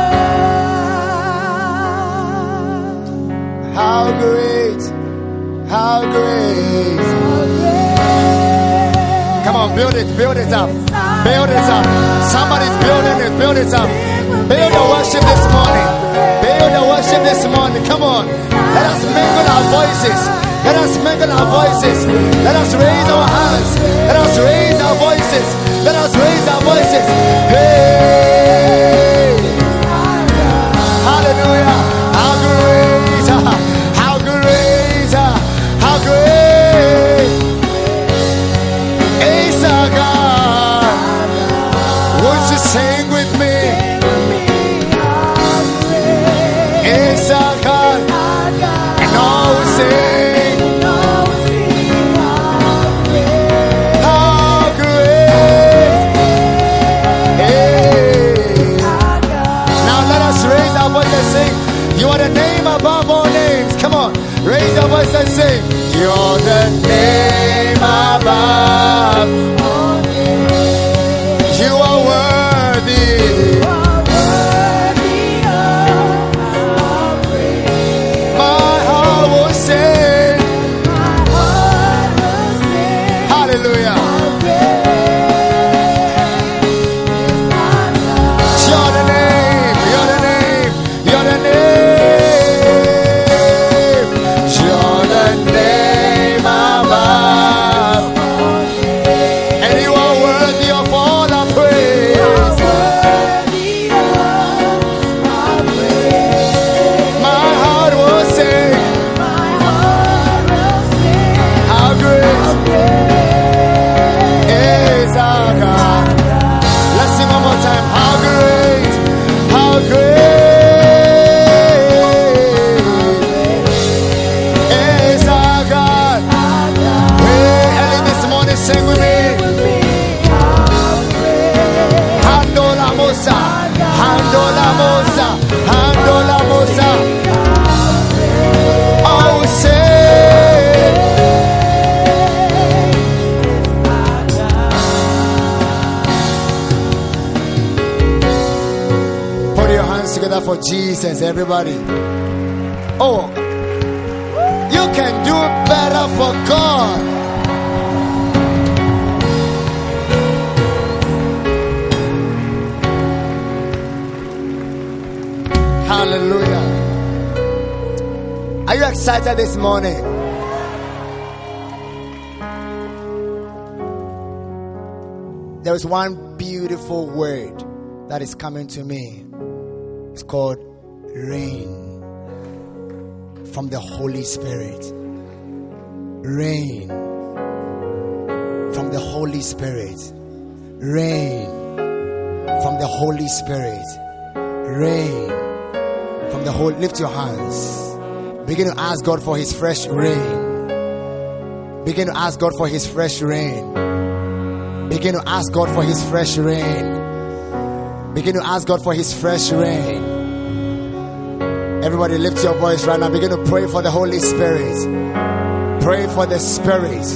God. How great, how great. Come on, build it, build it up. Build it up. Somebody's building it, build it up. Build the worship this morning. Build the worship this morning. Come on. Let us mingle our voices. Let us mingle our voices. Let us raise our hands. Let us raise our voices. Let us raise our voices. Hey! Hallelujah. How great. are the name above all names. Come on, raise your voice and sing. You're the name above all names. You are worthy. You are worthy of our praise. My heart will sing. My heart will sing. Hallelujah. How great is our God. You're the name. You're the name. You're the name. You're the name above. And you are worthy of all our praise. You are worthy of our praise. My heart will sing. My heart will sing. How great How great is our God. Let's sing one more time. How great, how great is our God. our God. Hey, early this morning, sing with me. With me, how great Handola Mosa, Handola Mosa, Handola Mosa. I will say, put your hands together for Jesus, everybody. Oh, you can do better for God. Hallelujah. Are you excited this morning? There is one beautiful word that is coming to me. It's called rain from the Holy Spirit. Rain from the Holy Spirit. Rain from the Holy Spirit. Rain from the whole. Lift your hands. Begin to ask God for His fresh rain. Begin to ask God for His fresh rain. Begin to ask God for His fresh rain. Begin to ask God for His fresh rain. Everybody lift your voice right now. Begin to pray for the Holy Spirit. Pray for the Spirit.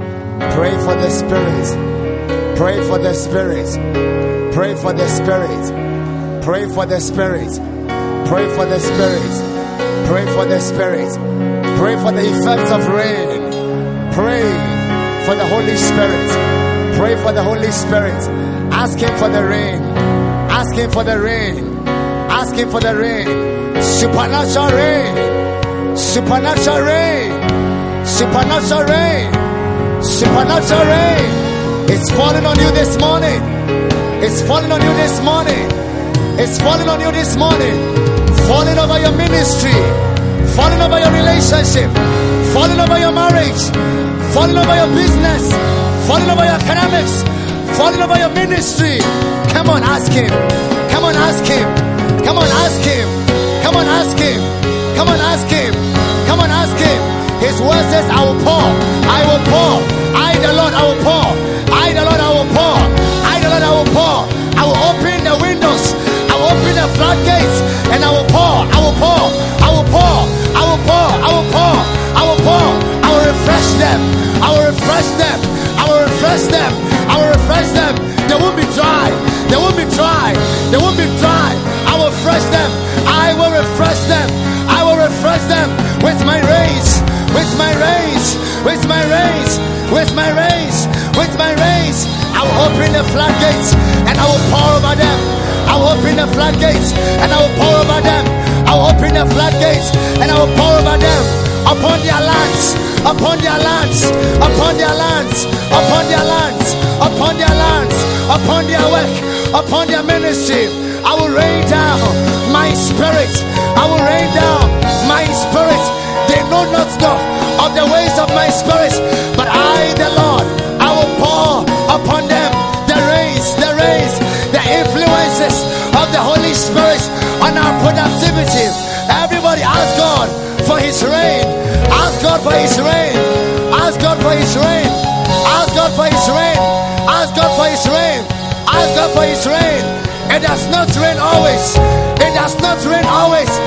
Pray for the Spirit. Pray for the Spirit. Pray for the Spirit. Pray for the Spirit. Pray for the Spirit. Pray for the Spirit. Pray for the effects of rain. Pray for the Holy Spirit. Pray for the Holy Spirit. Ask Him for the rain. Ask Him for the rain. Ask Him for the rain. Supernatural rain. Supernatural rain. Supernatural rain. Supernatural rain. It's falling on you this morning. It's falling on you this morning. It's falling on you this morning. Falling over your ministry. Falling over your relationship. Falling over your marriage. Falling over your business. Falling over your academics. Falling over your ministry. Come on, ask Him. Come on, ask Him. Come on, ask Him. Come on, ask Him. Come on, ask Him. Come on, ask Him. His word says, I will pour. I will pour. I, the Lord, I will pour. I, the Lord, I will pour. I, the Lord, I will pour. I will open the windows. I will open the floodgates. And I will pour. I will pour. I will pour. I will pour. I will pour. I will pour. I will refresh them. I will refresh them. I will refresh them. I will refresh them. They won't be dry. They won't be dry. They won't be dry. I will refresh them. I will refresh them. I will refresh them with my rains. With my rains. With my rains. With my rains. With my rains. I will open the floodgates and I will pour over them. I will open the floodgates and I will pour over them. I will open the floodgates and I will pour over them. Upon their lands, upon their lands, upon their lands, upon their lands, upon their lands, upon their work, upon their ministry. I will rain down my spirit. I will rain down my spirit. They know not of the ways of my spirit, but I, the Lord, I will pour upon them the rains, the rains, the influences of the Holy Spirit on our productivity. Everybody ask God for His rain. Ask God for His rain. Ask God for His rain. Ask God for His rain. Ask God for His rain. Ask God for His rain. It does not rain always. It does not rain always. But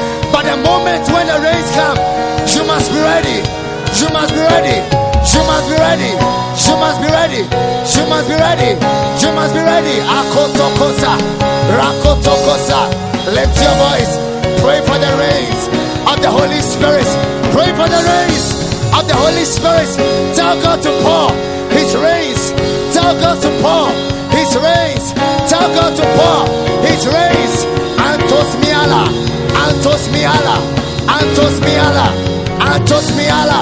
the moment when the rains come, you must be ready. You must be ready. You must be ready. You must be ready. You must be ready. You must be ready. Akotokosa. Rakotokosa. Lift your voice. Pray for the rains of the Holy Spirit. Pray for the rains of the Holy Spirit. Tell God to pour His rains. Tell God to pour His rains. Tell God to pour His rains. Antos miala. Antos miala. Antos miala. Antos miala.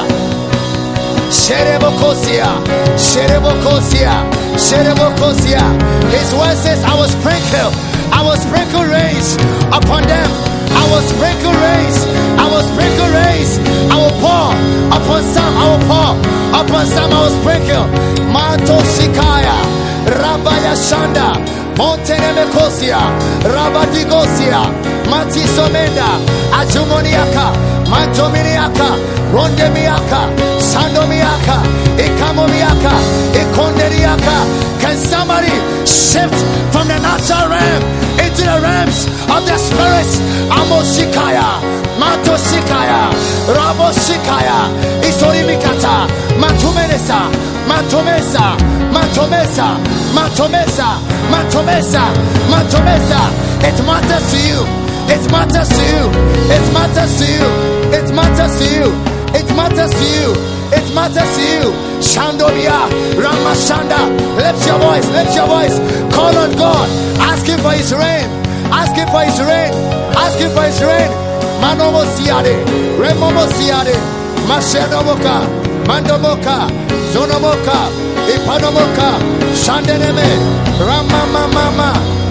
Sherebokosia. Sherebokosia. Sherebokosia. His word says, I will sprinkle. I will sprinkle rains upon them. I will sprinkle rains. I will sprinkle rains. I will pour upon some. I will pour upon some. I will sprinkle. Manto Shikaya. Rabaya Shanda. Montenemekosia. Rabadigosia. Matisomenda. Ajumoniaka. Mantominiaka. Rondemiaka. Sandomiaka. Ikamomiaka. Ikonderiaka. Can somebody shift from the natural realm into the realms of the spirit? Amoshikaya, Matoshikaya, Raboshikaya, Isorimikata, Matumenesa, Matomesa, Matomesa, Matomesa, Matomesa, Matomesa. It matters to you. It matters to you. It matters to you. It matters to you. It matters to you. It matters to you. Shandobia, Ramashanda. Lift your voice, lift your voice. Call on God. Ask Him for His rain. Ask Him for His rain. Ask Him for His rain. Manomo siade, Remomo siade, Mashenomoka, Mandomoka, Zonomoka, Ipanomoka, Shandeneme, Ramama Mama,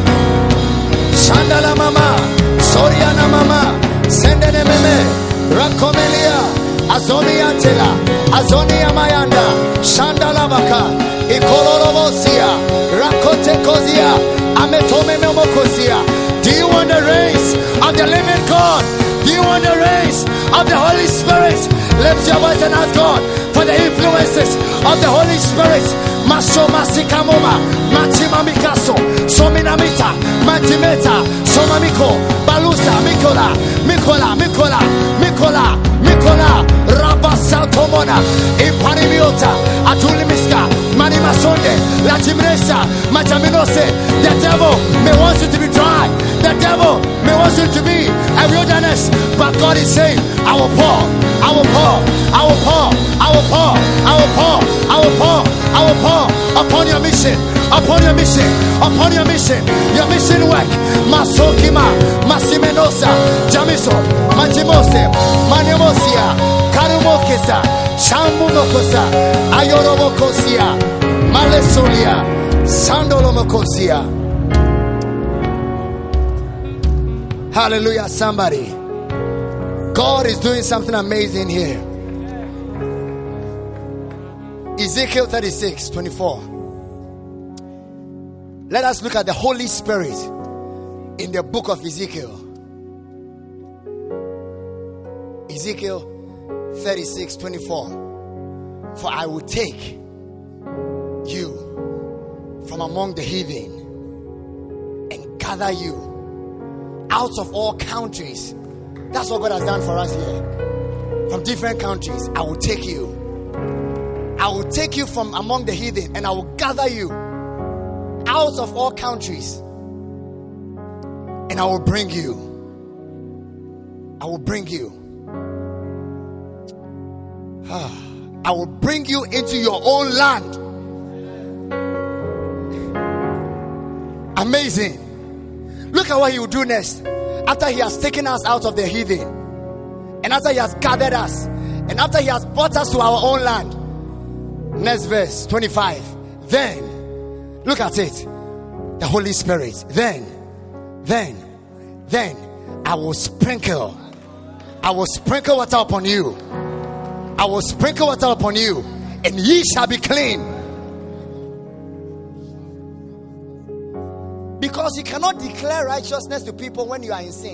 Shandala Mama, Soriana Mama, Sendenememe, Rakomelia. Azonia Tela, Azonia Mayanda, Shandalavaka, Ikolorobosia, Rakote Kozia, Ametome Mokosia. Do you want the rains of the living God? Do you want the rains of the Holy Spirit? Lift your voice and ask God for the influences of the Holy Spirit. Masho Masikamoma, Machima Mikaso, Sominamita, Matimeta, Somamiko, Balusa, Mikola, Mikola, Mikola, Mikola, Mikola, Rabasatomona, Impanimiota, Atulimiska, Manimasonde, Lachimresa, Machaminose. The devil may want you to be dry. The devil may want you to be a wilderness. But God is saying, I will pour, I will pour, I will pour, I will pour, I will pour, I will pour, I will pour upon your mission, upon your mission, upon your mission, your mission work. Masokima, Masimenosa, Jamiso, Majimose, Manemosia, Karumokesa, Shambumokosa, Ayoromokosia, Malesolia, Sandolomokosia. Hallelujah, somebody. God is doing something amazing here. Ezekiel thirty-six, twenty-four. Let us look at the Holy Spirit in the book of Ezekiel. Ezekiel thirty-six, twenty-four. For I will take you from among the heathen and gather you out of all countries. That's what God has done for us here. From different countries, I will take you. I will take you from among the heathen and I will gather you out of all countries. And I will bring you. I will bring you. I will bring you into your own land. Amazing. Look at what He will do next. After He has taken us out of the heathen, and after He has gathered us, and after He has brought us to our own land. Next verse, twenty-five. Then, look at it. The Holy Spirit. Then, then, then, I will sprinkle. I will sprinkle water upon you. I will sprinkle water upon you, and ye shall be clean. Because you cannot declare righteousness to people when you are in sin.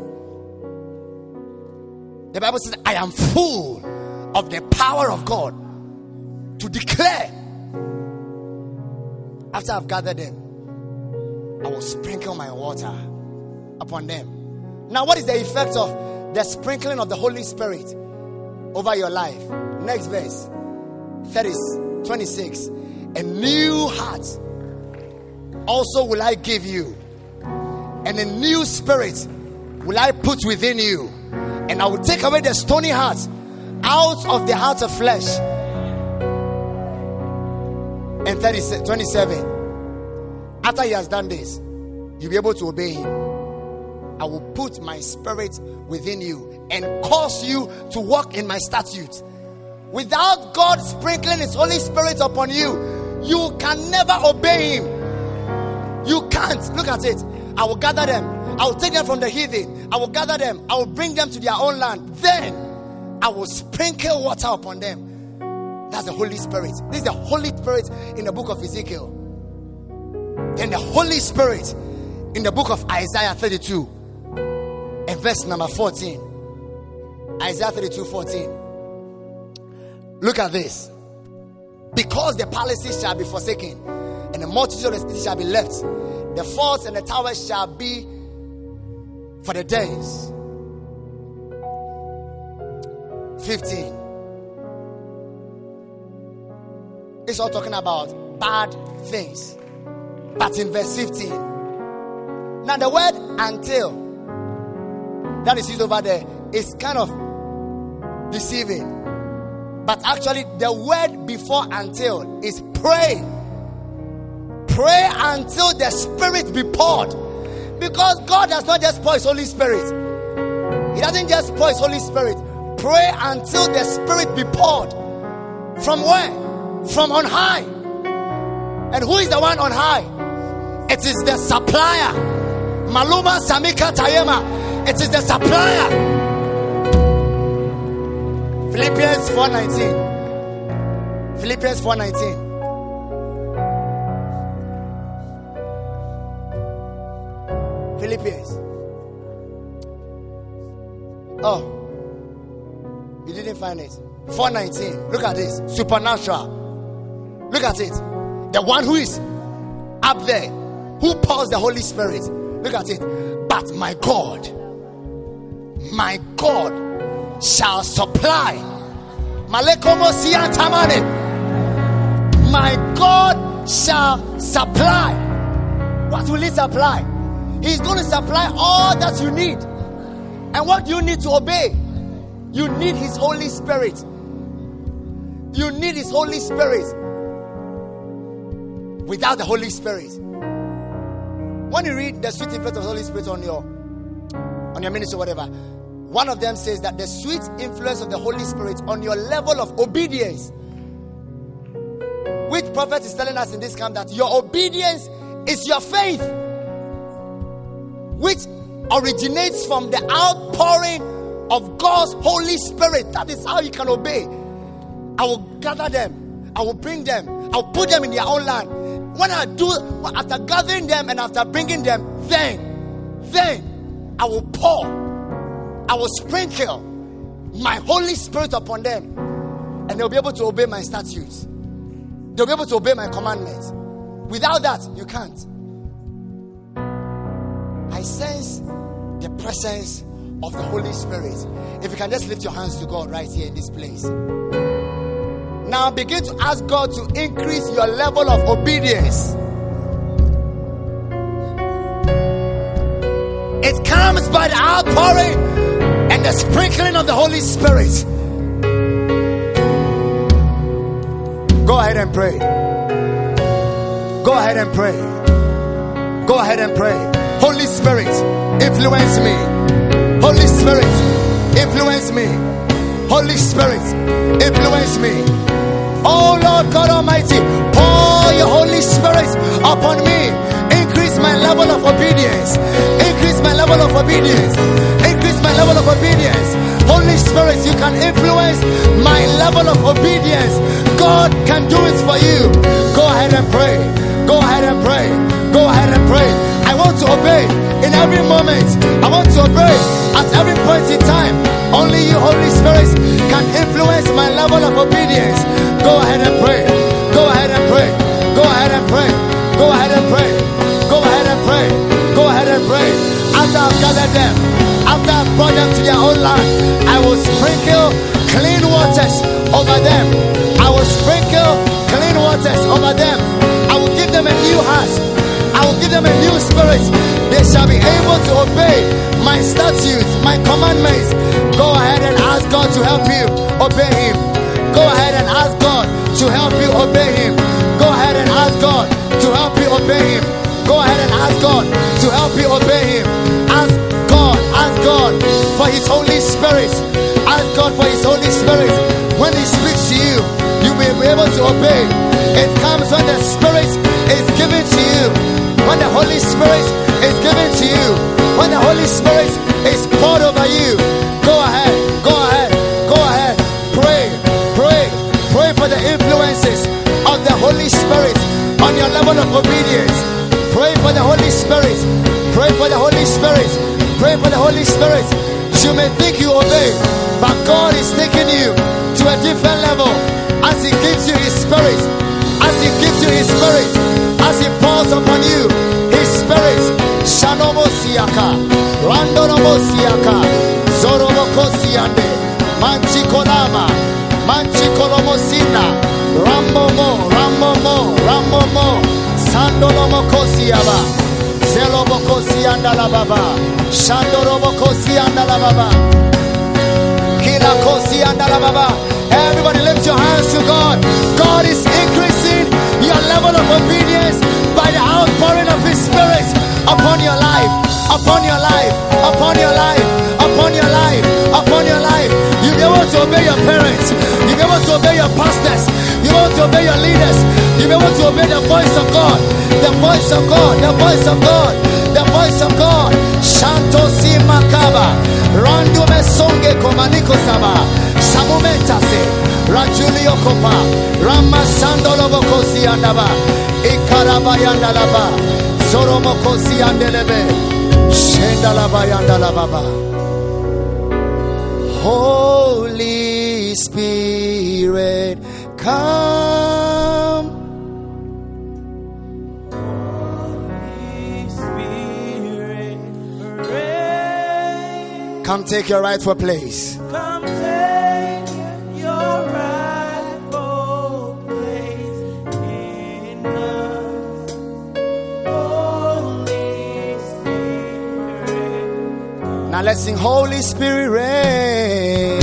The Bible says, I am full of the power of God to declare. After I've gathered them, I will sprinkle my water upon them. Now, what is the effect of the sprinkling of the Holy Spirit over your life. Next verse, thirty, twenty-six. A new heart also will I give you, and a new spirit will I put within you, and I will take away the stony heart out of the heart of flesh. And thirty, twenty-seven. After he has done this, you'll be able to obey him. I will put my spirit within you and cause you to walk in my statutes. Without God sprinkling his Holy Spirit upon you, you can never obey him. You can't. Look at it. I will gather them. I will take them from the heathen. I will gather them. I will bring them to their own land. Then I will sprinkle water upon them. That's the Holy Spirit. This is the Holy Spirit in the book of Ezekiel. Then the Holy Spirit in the book of Isaiah thirty-two and verse number fourteen. Isaiah thirty-two fourteen. Look at this. Because the palaces shall be forsaken, and the multitude of the cities shall be left, the forts and the towers shall be for the days. fifteen. It's all talking about bad things. But in verse fifteen, now the word until that is used over there is kind of deceiving. But actually, the word before until is pray. Pray until the Spirit be poured. Because God does not just pour his Holy Spirit. He doesn't just pour his Holy Spirit. Pray until the Spirit be poured. From where? From on high. And who is the one on high? It is the supplier. Maluma Samika Tayema. It is the supplier. Philippians four nineteen. Philippians four nineteen. Philippians. Oh, you didn't find it. four nineteen. Look at this. Supernatural. Look at it. The one who is up there, who pours the Holy Spirit. Look at it. But my God, my God shall supply. Malekomo siyantamane. My God shall supply. What will he supply? He's going to supply all that you need. And what do you need to obey? You need his Holy Spirit. You need his Holy Spirit. Without the Holy Spirit, when you read the sweet influence of the Holy Spirit on your on your ministry or whatever, one of them says that the sweet influence of the Holy Spirit on your level of obedience, which prophet is telling us in this camp that your obedience is your faith, which originates from the outpouring of God's Holy Spirit. That is how you can obey. I will gather them. I will bring them. I will put them in their own land. When I do, after gathering them and after bringing them, then, then I will pour, I will sprinkle my Holy Spirit upon them, and they'll be able to obey my statutes. They'll be able to obey my commandments. Without that, you can't. I sense the presence of the Holy Spirit. If you can just lift your hands to God right here in this place. Now begin to ask God to increase your level of obedience. It comes by the outpouring and the sprinkling of the Holy Spirit. Go ahead and pray. Go ahead and pray. Go ahead and pray. Holy Spirit, influence me. Holy Spirit, influence me. Holy Spirit, influence me. Oh Lord God Almighty, pour your Holy Spirit upon me. Increase my level of obedience. Increase my level of obedience. Increase my level of obedience. Holy Spirit, you can influence my level of obedience. God can do it for you. Go ahead and pray. Go ahead and pray. Go ahead and pray. I want to obey in every moment. I want to obey at every point in time. Only you, Holy Spirit, can influence my level of obedience. Go ahead and pray. Go ahead and pray. Go ahead and pray. Go ahead and pray. Go ahead and pray. Go ahead and pray. After I've gathered them, after I've brought them to their own them. I will sprinkle clean waters over them. I will give them a new heart. I will give them a new spirit. They shall be able to obey my statutes, my commandments. Go ahead and ask God to help you obey Him. Go ahead and ask God to help you obey Him. Go ahead and ask God to help you obey Him. Go ahead and ask God to help you obey Him. Ask God, ask God for His Holy Spirit. Ask God for His Holy Spirit. When He speaks to you, you will be able to obey. It comes when the Spirit is given to you. When the Holy Spirit is given to you. When the Holy Spirit is poured over you. Go ahead, go ahead, go ahead. Pray, pray, pray for the influences of the Holy Spirit on your level of obedience. Pray for the Holy Spirit. Pray for the Holy Spirit. Pray for the Holy Spirit. You may think you obey, but God is taking you to a different level as He gives you His Spirit. As He gives you His Spirit. As He pours upon you His Spirit. Shanomo siaka, Randonomo siaka, Zoromoko siande, Manchikolama, Manchikolomosina, Ramomo, Ramomo, Ramomo, Sandolomoko siaba, Zeloboko sianda la baba, Shandoroboko sianda la baba, Kilako sianda la baba. Everybody lift your hands to God. God is increasing your level of obedience by the outpouring of His Spirit upon your life, upon your life, upon your life, upon your life, upon your life. You'll be able to obey your parents. You'll be able to obey your pastors. You'll be able to obey your leaders. You'll be able to obey the voice of God. The voice of God. The voice of God. The voice of God. Shanto si makaba. Randu me songe komaniko saba. Samumetase. Rajulio kopa. Rama sandolo bokosi andaba. Ikaraba yandalaba. Zoromokosi andelebe. Shendalaba yandalababa. Holy Spirit, come. Holy Spirit, reign. Come take your rightful place. Come take your rightful place in us. Holy Spirit. Now let's sing Holy Spirit reign.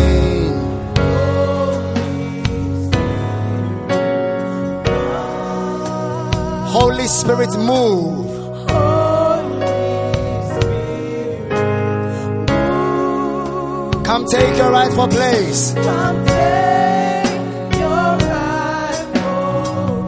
Holy Spirit move. Come take your rightful place. Come take your rightful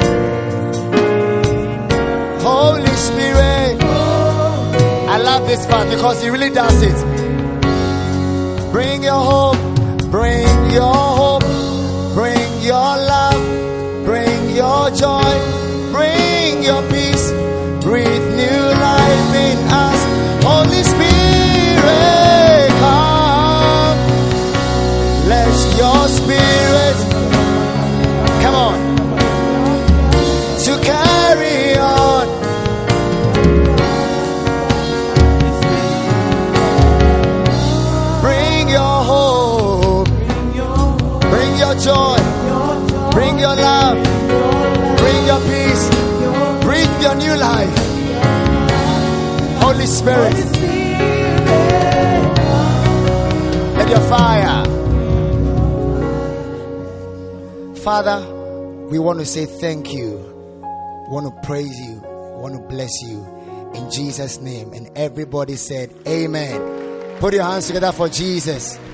place. Holy Spirit. I love this part because He really does it. Bring your hope. Bring your hope. Bring your love. Bring your joy. Bring your peace. Breathe new life in us. Holy Spirit, come. Let your spirit, come on, to carry on. Bring your hope. Bring your joy. Bring your love. Bring your peace. Breathe your new life. Holy Spirit, let your fire. Father, we want to say thank you. We want to praise you. We want to bless you. In Jesus' name. And everybody said, Amen. Put your hands together for Jesus.